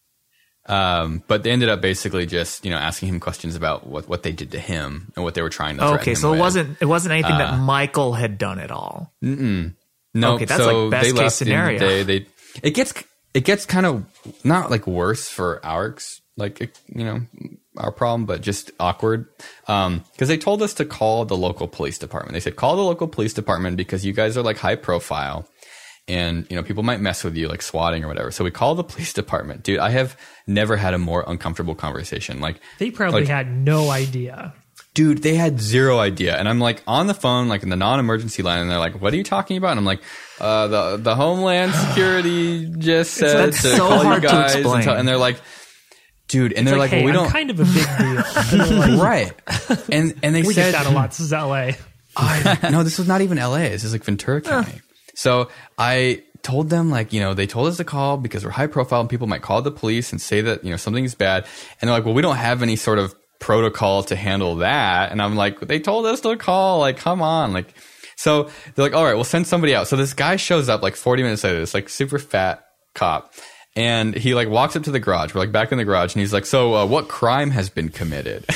Um, but they ended up basically just, you know, asking him questions about what, what they did to him and what they were trying to threaten
Okay,
him
so it
with.
wasn't it wasn't anything
Uh,
that Michael had done at all.
No,
Okay, that's
so
like best
they
case
left
scenario.
They, they, it gets, it gets kind of not like worse for our, ex- like, you know, our problem, but just awkward. Um, because they told us to call the local police department. They said, call the local police department because you guys are like high profile and, you know, people might mess with you like swatting or whatever. So we called the police department. Dude, I have never had a more uncomfortable conversation. Like
They probably
like,
had no idea.
Dude, they had zero idea. And I'm like on the phone, like in the non-emergency line, and they're like, what are you talking about? And I'm like, uh, the, the Homeland Security just said
That's
to
so
call
hard
you
to
guys.
explain.
And, tell, and they're like, dude, and
It's
they're
like,
like,
hey,
well, we
I'm
don't.
kind of a big deal. And they're like,
Right. And, and they
we
said,
get that a lot. This is L A.
I, no, this was not even L A. This is like Ventura County. So I told them, like, you know, they told us to call because we're high profile and people might call the police and say that, you know, something is bad. And they're like, well, we don't have any sort of protocol to handle that. And I'm like, they told us to call. Like, come on. Like, so they're like, all right, we'll send somebody out. So this guy shows up like forty minutes later, this like super fat cop. And he like walks up to the garage. We're like back in the garage. And he's like, so uh, what crime has been committed?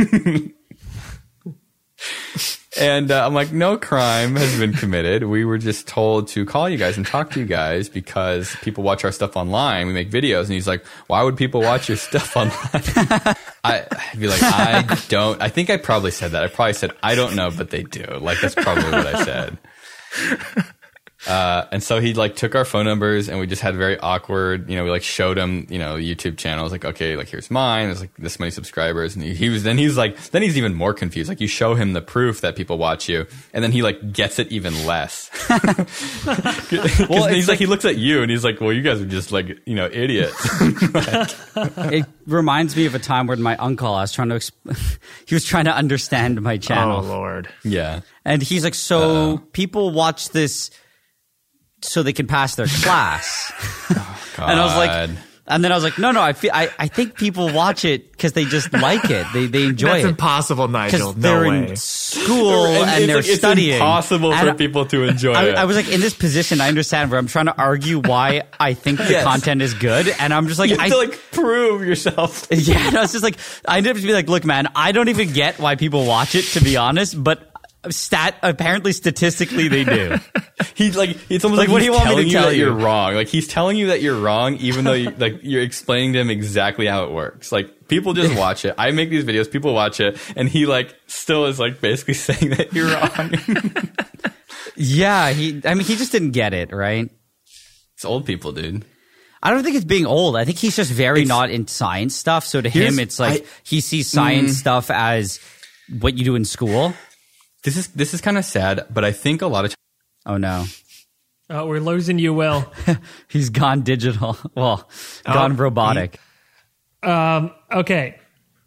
And uh, I'm like, no crime has been committed. We were just told to call you guys and talk to you guys because people watch our stuff online. We make videos. And he's like, why would people watch your stuff online? I, I'd be like, I don't. I think I probably said that. I probably said, I don't know, but they do. Like, that's probably what I said. Uh, and so he like took our phone numbers and we just had very awkward, you know, we like showed him, you know, YouTube channels like, okay, like here's mine. There's like this many subscribers. And he, he was, then he's like, then he's even more confused. Like you show him the proof that people watch you and then he like gets it even less. Well, he's like, he looks at you and he's like, well, you guys are just like, you know, idiots.
It reminds me of a time when my uncle, I was trying to, exp- he was trying to understand my channel.
Oh, Lord.
Yeah.
And he's like, so
Uh-oh.
people watch this so they can pass their class.
God.
And I was like, and then I was like, no, no, I feel, I, I think people watch it because they just like it. They, they enjoy
That's
it.
impossible, Nigel.
Because
No
they're
way.
in school and,
it's
they're
like, it's
studying.
impossible for
And
people to enjoy
I,
it.
I was like in this position, I understand where I'm trying to argue why I think the
Yes.
content is good. And I'm just like,
you have
I,
to like prove yourself.
yeah, and I was just like, I ended up to be like, look, man, I don't even get why people watch it, to be honest, but stat apparently statistically they do.
He's like, it's almost
Like,
like,
what
he's
do you want me to
telling you
tell
that
you?
you're wrong. Like he's telling you that you're wrong, even though you, like you're explaining to him exactly how it works. Like people just watch it. I make these videos, people watch it, and he like still is like basically saying that you're wrong.
Yeah, he. I mean, he just didn't get it, right?
It's old people, dude.
I don't think it's being old. I think he's just very
It's-
not in science stuff. So to
Here's-
him, it's like
I-
he sees science
Mm.
stuff as what you do in school.
This is this is kind of sad, but I think a lot of
Oh no,
Oh, we're losing you, Will.
he's gone digital. Well, gone robotic.
Um, okay.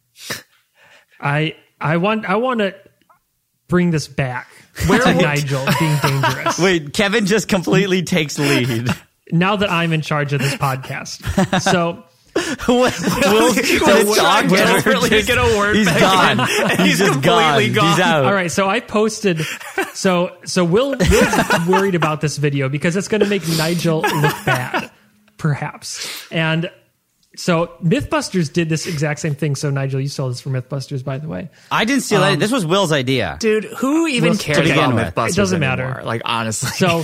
I I want I want to bring this back. Where Nigel being dangerous?
Wait, Kevin just completely takes lead.
Now that I'm in charge of this podcast, so
Will, Will's just talking.
Will's really
Just-
get a word
He's
back
gone.
in, and
He's,
he's
just gone.
completely gone.
He's out.
all right. So I posted. So so Will Will's worried about this video because it's going to make Nigel look bad, perhaps. And so MythBusters did this exact same thing. So Nigel, you saw this for MythBusters, by the way.
I didn't steal
Um,
it. This was Will's idea.
Dude, who even
Well,
cares
to begin
about
with.
MythBusters
It doesn't
anymore?
matter.
Like, honestly.
So,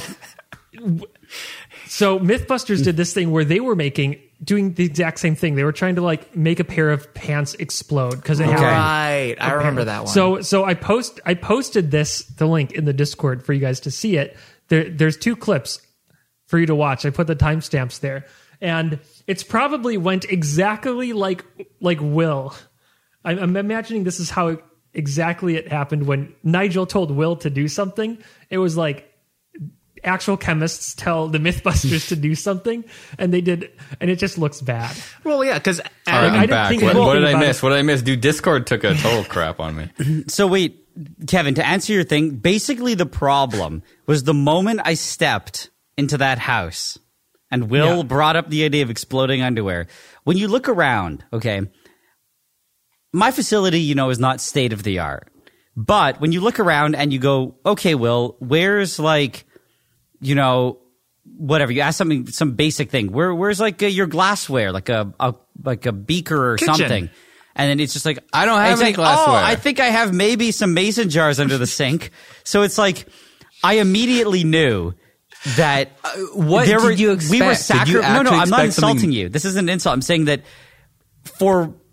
so MythBusters did this thing where they were making, doing the exact same thing. They were trying to like make a pair of pants explode because they
Okay.
have.
right. I remember that one.
So, so I post, I posted this, the link in the Discord for you guys to see it. There, there's two clips for you to watch. I put the timestamps there, and it's probably went exactly like like Will. I'm, I'm imagining this is how exactly it happened when Nigel told Will to do something. It was like actual chemists tell the MythBusters to do something, and they did, and it just looks bad.
well, yeah, because
All right,
I
I'm
didn't
back.
think
What,
anything
what did I
about
miss?
it.
What did I miss? Dude, Discord took a total crap on me.
So wait, Kevin, to answer your thing, basically the problem was the moment I stepped into that house and Will
Yeah.
brought up the idea of exploding underwear. When you look around, okay, my facility, you know, is not state of the art. But when you look around and you go, okay, Will, where's like, you know, whatever, you ask something, some basic thing. Where, where's like uh, your glassware, like a, a, like a beaker or
Kitchen.
something. And then it's just like,
I don't have
it's
any
like,
glassware.
Oh, I think I have maybe some mason jars under the sink. So it's like, I immediately knew that
what
there
did
were,
you
we were
expect? Did you
sacri- No, no,
actually
I'm not
expect something-
insulting you. This is an insult. I'm saying that for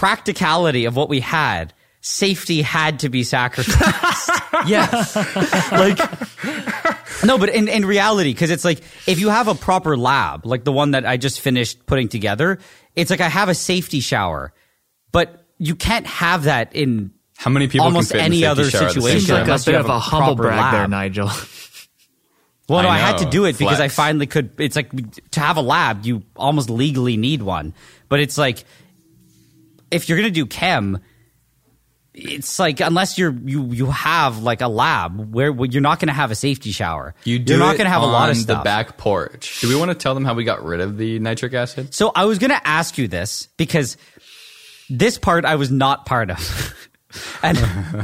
practicality of what we had, safety had to be sacrificed.
Yes.
Like, no, but in, in reality, because it's like, if you have a proper lab, like the one that I just finished putting together, it's like I have a safety shower, but you can't have that in
How many people
almost
can fit in
any
the
other
safety shower at the same
situation.
Seems like
time?
a
unless you
bit
have
of a
a
humble
proper
brag there,
lab.
Nigel.
Well, no,
I
I, had to
know.
do it because I
Flex.
finally could. It's like to have a lab, you almost legally need one. But it's like, if you're going to do chem, it's like, unless you're, you, you have like a lab where, where you're not going to have a safety shower.
You do
you're not
it
going to have a lot of
on
stuff.
the back porch. Do we want to tell them how we got rid of the nitric acid?
So I was going to ask you this because this part I was not part of. And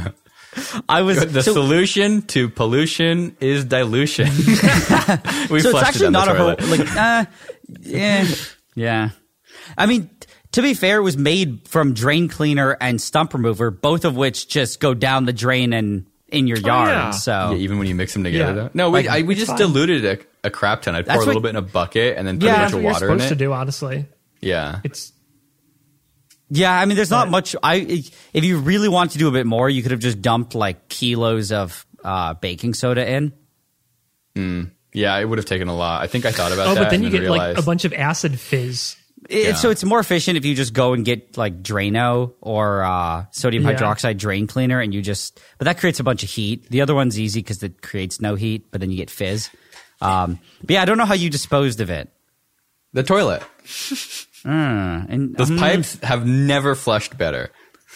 I was
The
so,
solution to pollution is dilution. we
so
flushed
it's
it
actually
down the
not a whole,
toilet.
like uh, yeah yeah. I mean, to be fair, it was made from drain cleaner and stump remover, both of which just go down the drain and in your yard.
yeah.
So
Yeah, even when you mix them together.
Yeah.
Though. No, we
Like,
I, we just
fine.
diluted a, a crap ton. I'd pour
That's
a little
what-
bit in a bucket and then put
Yeah,
a
that's
bunch
That's
of
what you're
water in
supposed to
it.
do, honestly.
Yeah.
It's
yeah, I mean, there's not
But-
much. I if you really want to do a bit more, you could have just dumped like kilos of uh, baking soda in.
Yeah, it would have taken a lot. I think I thought about
oh,
that.
but then you
and
get like
realized,
a bunch of acid fizz.
It,
Yeah.
So it's more efficient if you just go and get like Drano or uh, sodium
Yeah.
hydroxide drain cleaner, and you just. But that creates a bunch of heat. The other one's easy because it creates no heat, but then you get fizz. Um, but yeah, I don't know how you disposed of it.
the toilet.
Uh, and
Those
um,
pipes have never flushed better.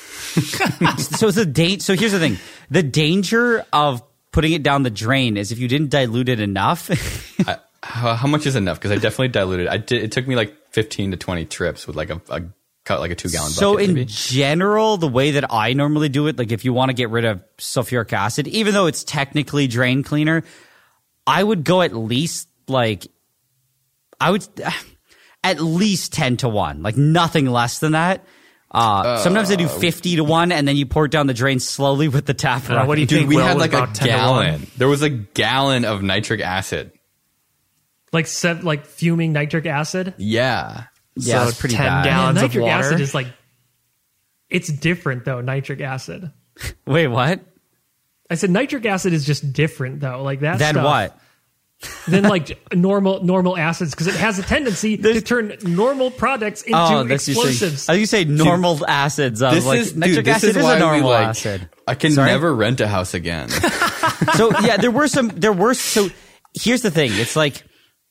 So the da- So here's the thing: the danger of putting it down the drain is if you didn't dilute it enough.
I, how, how much is enough? Because I definitely diluted. I did. It took me like fifteen to twenty trips with like a, a cut like a two gallon bucket.
So in
maybe.
general, the way that I normally do it, like if you want to get rid of sulfuric acid, even though it's technically drain cleaner, I would go at least like I would at least ten to one, like nothing less than that. Uh, sometimes I do fifty to one, and then you pour it down the drain slowly with the tap.
Uh, what do you
Dude,
think?
we
Will,
had
was
like a
about ten to one?
gallon. There was a gallon of nitric acid.
Like sev- like fuming nitric acid.
Yeah.
Yeah,
So
it's pretty
ten
bad.
gallons
Man,
of
nitric
water.
acid is like it's different though. Nitric acid.
Wait, what?
I said nitric acid is just different though. Like that.
Then
stuff,
what?
Than like normal normal acids because it has a tendency to turn normal products into
Oh, that's you saying.
explosives.
I was say normal acids. I was
This
like,
is
nitric
dude, this
acid
is,
is
why
a
we
normal
like.
acid.
I can
Sorry?
never rent a house again.
So yeah, there were some. There were so. Here's the thing. It's like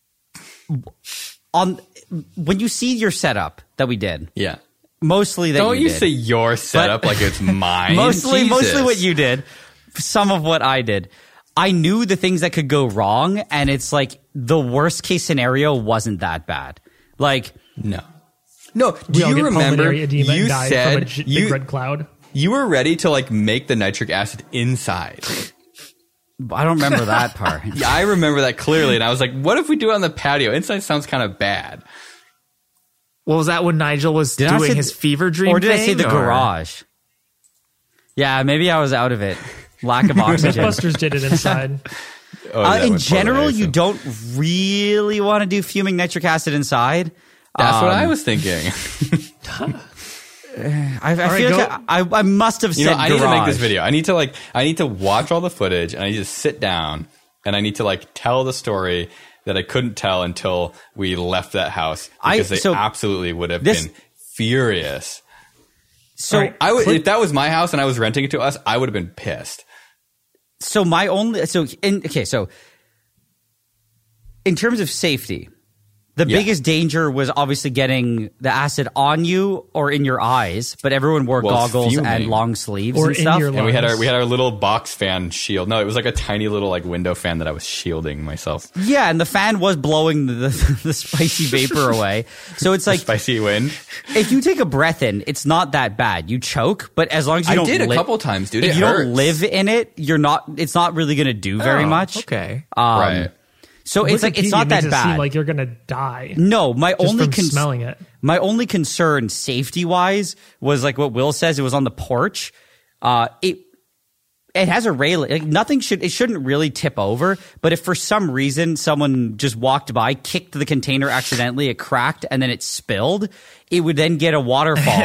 on when you see your setup that we did.
yeah.
Mostly that
Don't
you
you
did.
say your setup like it's mine.
mostly, mostly
Jesus.
what you did. Some of what I did. I knew the things that could go wrong, and it's like the worst case scenario wasn't that bad. Like
No. No. Do
We all
you
get
remember
pulmonary edema
you
and die
said
from a j-
you,
big red cloud?
you were ready to like make the nitric acid inside.
I don't remember that part.
Yeah, I remember that clearly, and I was like, "What if we do it on the patio? Inside sounds kind of bad."
Well, was that when Nigel was
Did I
doing
say
his
th-
fever dream
or did I say
thing,
the
or-
garage? Yeah, maybe I was out of it. Lack of oxygen.
Mythbusters did it inside.
Oh,
Uh,
that
in
went
general,
poorly,
you
so-
don't really want to do fuming nitric acid inside.
That's what
Um,
I was thinking.
I, I
right,
feel
go-
like I, I, I must have
You
said
know, I
garage.
need to make this video. I need to like, I need to watch all the footage, and I need to sit down, and I need to like tell the story that I couldn't tell until we left that house
I-
because they
so
absolutely would have
this-
been furious.
So,
All right.
I would,
Click-
if that was my house and I was renting it to us, I would have been pissed.
so my only so in okay so in terms of safety, the
Yeah.
biggest danger was obviously getting the acid on you or in your eyes. But everyone wore
Well,
goggles
fuming.
and long sleeves
Or
and
in
stuff.
your
And we had our
lungs.
we had our little box fan shield. No, it was like a tiny little like window fan that I was shielding myself.
Yeah, and the fan was blowing the, the, the spicy vapor away. So it's like
Spicy wind.
if you take a breath in, it's not that bad. You choke, but as long as you
I
don't
did a
li-
couple times, dude.
If
It
you
hurts.
don't live in it, you're not. It's not really going to do very
Oh,
much.
Okay.
Um,
right.
So it's like it's
Wikipedia
not that
makes it
bad.
Seem like you're gonna die.
no, my
just
only
from
con-
smelling it.
My only concern, safety wise, was like what Will says. It was on the porch. Uh, it it has a railing. Like nothing should. It shouldn't really tip over. But if for some reason someone just walked by, kicked the container accidentally, it cracked, and then it spilled, it would then get a waterfall.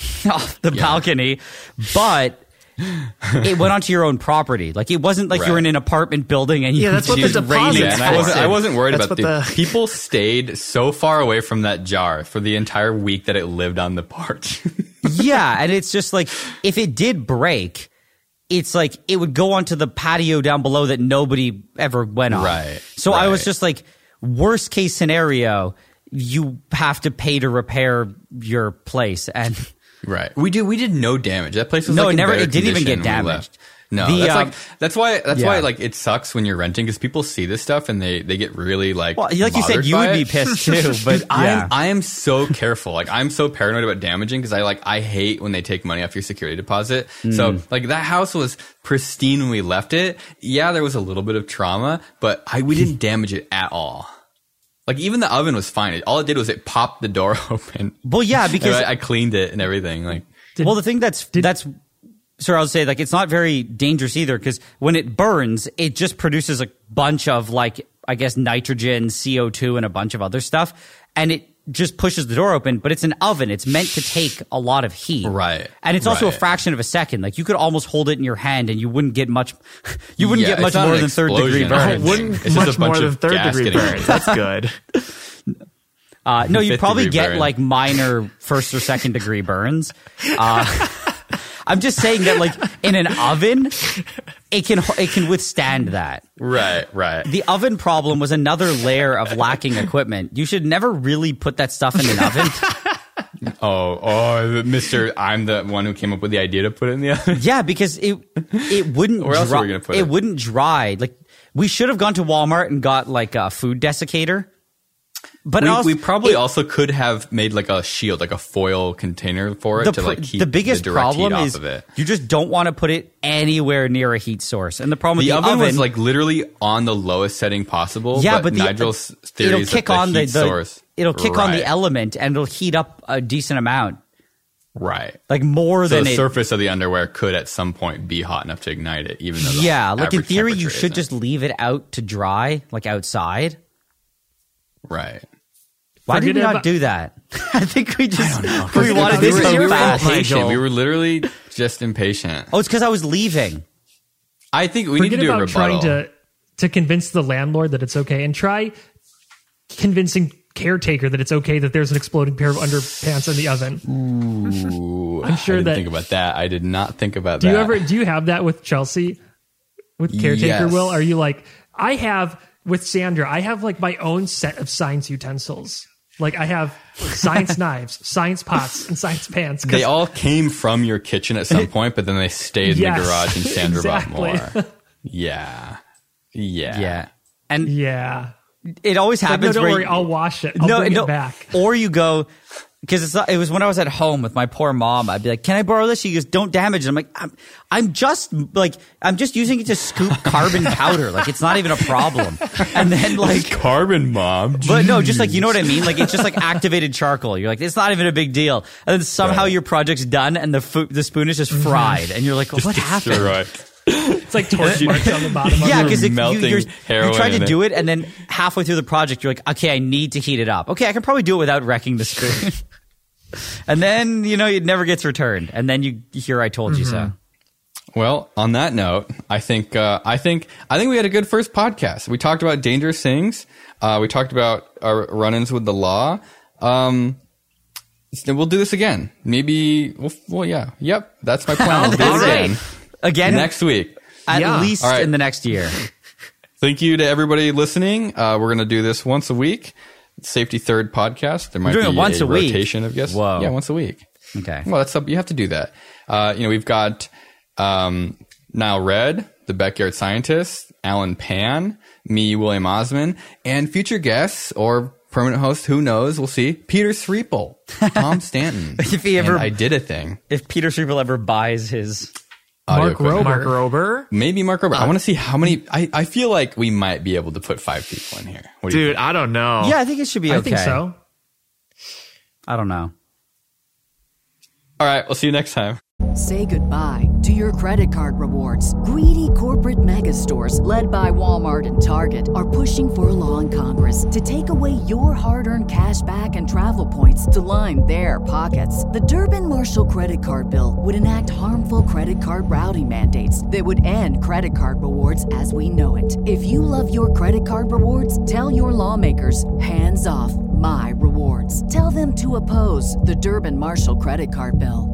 off the balcony, but it went onto your own property. Like, it wasn't like
Right.
you were in an apartment building and you
Yeah, that's what the
just
deposit's
raining.
Yeah, and I wasn't, I wasn't worried
That's
about
what
the,
the-
people stayed so far away from that jar for the entire week that it lived on the porch.
Yeah, and it's just like, if it did break, it's like it would go onto the patio down below that nobody ever went on.
Right,
So I was
right.
just like, worst case scenario, you have to pay to repair your place. And
Right. We did. We did no damage. That place was
No,
like
it
in
never-
better
it didn't even
condition
get
when we
damaged.
left. No,
The,
that's
um,
like that's why that's
yeah.
why like it sucks when you're renting because people see this stuff and they they get really like
well, like you said,
bothered
you
by
would be
it.
pissed too. But
I
yeah.
am I am so careful. Like I'm so paranoid about damaging because I like I hate when they take money off your security deposit. So
Mm.
like that house was pristine when we left it. Yeah, there was a little bit of trauma, but I we didn't damage it at all. Like even the oven was fine. It, all it did was it popped the door open.
Well, yeah, because
I, I cleaned it and everything. Like
well, the thing that's that's so I'll say like it's not very dangerous either because when it burns, it just produces a bunch of like I guess nitrogen, C O two, and a bunch of other stuff, and it just pushes the door open. But it's an oven; it's meant to take a lot of heat,
Right,
And it's also
right.
a fraction of a second. Like you could almost hold it in your hand, and you wouldn't get much. You wouldn't
Yeah,
get much
it's not
more
an
than third degree
explosion.
burn.
I
I wouldn't
It's just
much
a bunch
more than
of
third
gas
degree
getting
burns. That's good.
Uh, no, you'd
Fifth
probably
degree
get
burn.
like minor first or second degree burns. Uh, I'm just saying that, like in an oven, it can it can withstand that.
right, right.
The oven problem was another layer of lacking equipment. You should never really put that stuff in an oven.
Oh, oh, Mister I'm the one who came up with the idea to put it in the oven.
Yeah, because it it wouldn't
Where else
dry,
are we gonna put
it
it?
wouldn't dry. Like we should have gone to Walmart and got like a food desiccator. But
We,
also,
we probably
it-
also could have made like a shield, like a foil container for it
the,
to
pr-
like keep
the biggest
the direct
problem
heat off
is
of it.
you just don't want to put it anywhere near a heat source. And the problem
The,
with the
oven, was like literally on the lowest setting possible.
yeah,
but,
but, the,
Nigel's theory
it'll
is
kick
that the
on the,
heat
the
source.
it'll kick on the
Right,
element and it'll heat up a decent amount,
right.
like more
So
than
the
it.
surface of the underwear could at some point be hot enough to ignite it, even though the
Yeah, like in
average
theory, you
temperature
should
isn't.
just leave it out to dry, like outside.
right.
Why did
Forget
we not
about-
do that? I think we just we
Forget
wanted
about-
to
This is
so
your
fast.
fault,
Impatient.
Nigel.
We were literally just impatient.
Oh, it's because I was leaving.
I think we
Forget
need to do a
about
rebuttal.
trying to to convince the landlord that it's okay, and try convincing caretaker that it's okay that there's an exploding pair of underpants in the oven.
Ooh,
I'm sure
I didn't
that-
think about that. I did not think about
Do
that.
you ever do you have that with Chelsea, with caretaker?
Yes.
Will, are you like I have with Sandra? I have like my own set of science utensils. Like I have science knives, science pots, and science pans. 'cause-
They all came from your kitchen at some point, but then they stayed in
Yes,
the garage and Sandra
exactly.
bought more. Yeah. Yeah.
Yeah, and
yeah.
it always
Like, no,
happens.
don't
where
worry,
you-
I'll wash it. I'll
no,
bring
no,
it back.
or you go because it's not, it was when I was at home with my poor mom. I'd be like, "Can I borrow this?" She goes, "Don't damage it." I'm like, "I'm, I'm just like, I'm just using it to scoop carbon powder. Like, it's not even a problem." And then like,
Carbon mom.
but no, just like you know what I mean. Like, it's just like activated charcoal. You're like, it's not even a big deal. And then somehow
Right.
your project's done, and the fo- the spoon is just fried, and you're like, "What happened?"
Destroyed.
It's like torch marks on the bottom.
Yeah,
of it.
because you,
melting
you're,
heroin
you try to
in it.
do it, and then halfway through the project, you're like, okay, I need to heat it up. Okay, I can probably do it without wrecking the spoon. And then, you know, it never gets returned. And then you hear I told you so.
Well, on that note, I think uh, I think I think we had a good first podcast. We talked about dangerous things. Uh, we talked about our run-ins with the law. Um, so we'll do this again. Maybe. Well, well yeah. Yep. That's my plan. We'll do
All
it
right.
again
Again,
next week.
at
Yeah.
least
All right.
in the next year.
Thank you to everybody listening. Uh, we're going to do this once a week. Safety Third podcast. There might
doing
be
it once
a,
a week?
rotation of guests.
Whoa.
Yeah, once a week.
Okay.
Well, that's up. You have to do that. Uh, you know, we've got um, Niall Red, the Backyard Scientist, Alan Pan, me, William Osman, and future guests or permanent host, who knows? We'll see. Peter Sreeple, Tom Stanton.
If he ever-
And I did a thing.
If Peter Sreeple ever buys his...
Audio
Mark
equipment.
Rober.
Mark Rober.
Maybe Mark Rober. I want to see how many. I, I feel like we might be able to put five people in here. What do you
Dude, I don't know.
Yeah, I think it should be okay.
I think so.
I don't know.
All right. We'll see you next time.
Say goodbye to your credit card rewards. Greedy corporate mega stores, led by Walmart and Target, are pushing for a law in Congress to take away your hard-earned cash back and travel points to line their pockets. The Durbin-Marshall credit card bill would enact harmful credit card routing mandates that would end credit card rewards as we know it. If you love your credit card rewards, tell your lawmakers, hands off my rewards. Tell them to oppose the Durbin-Marshall credit card bill.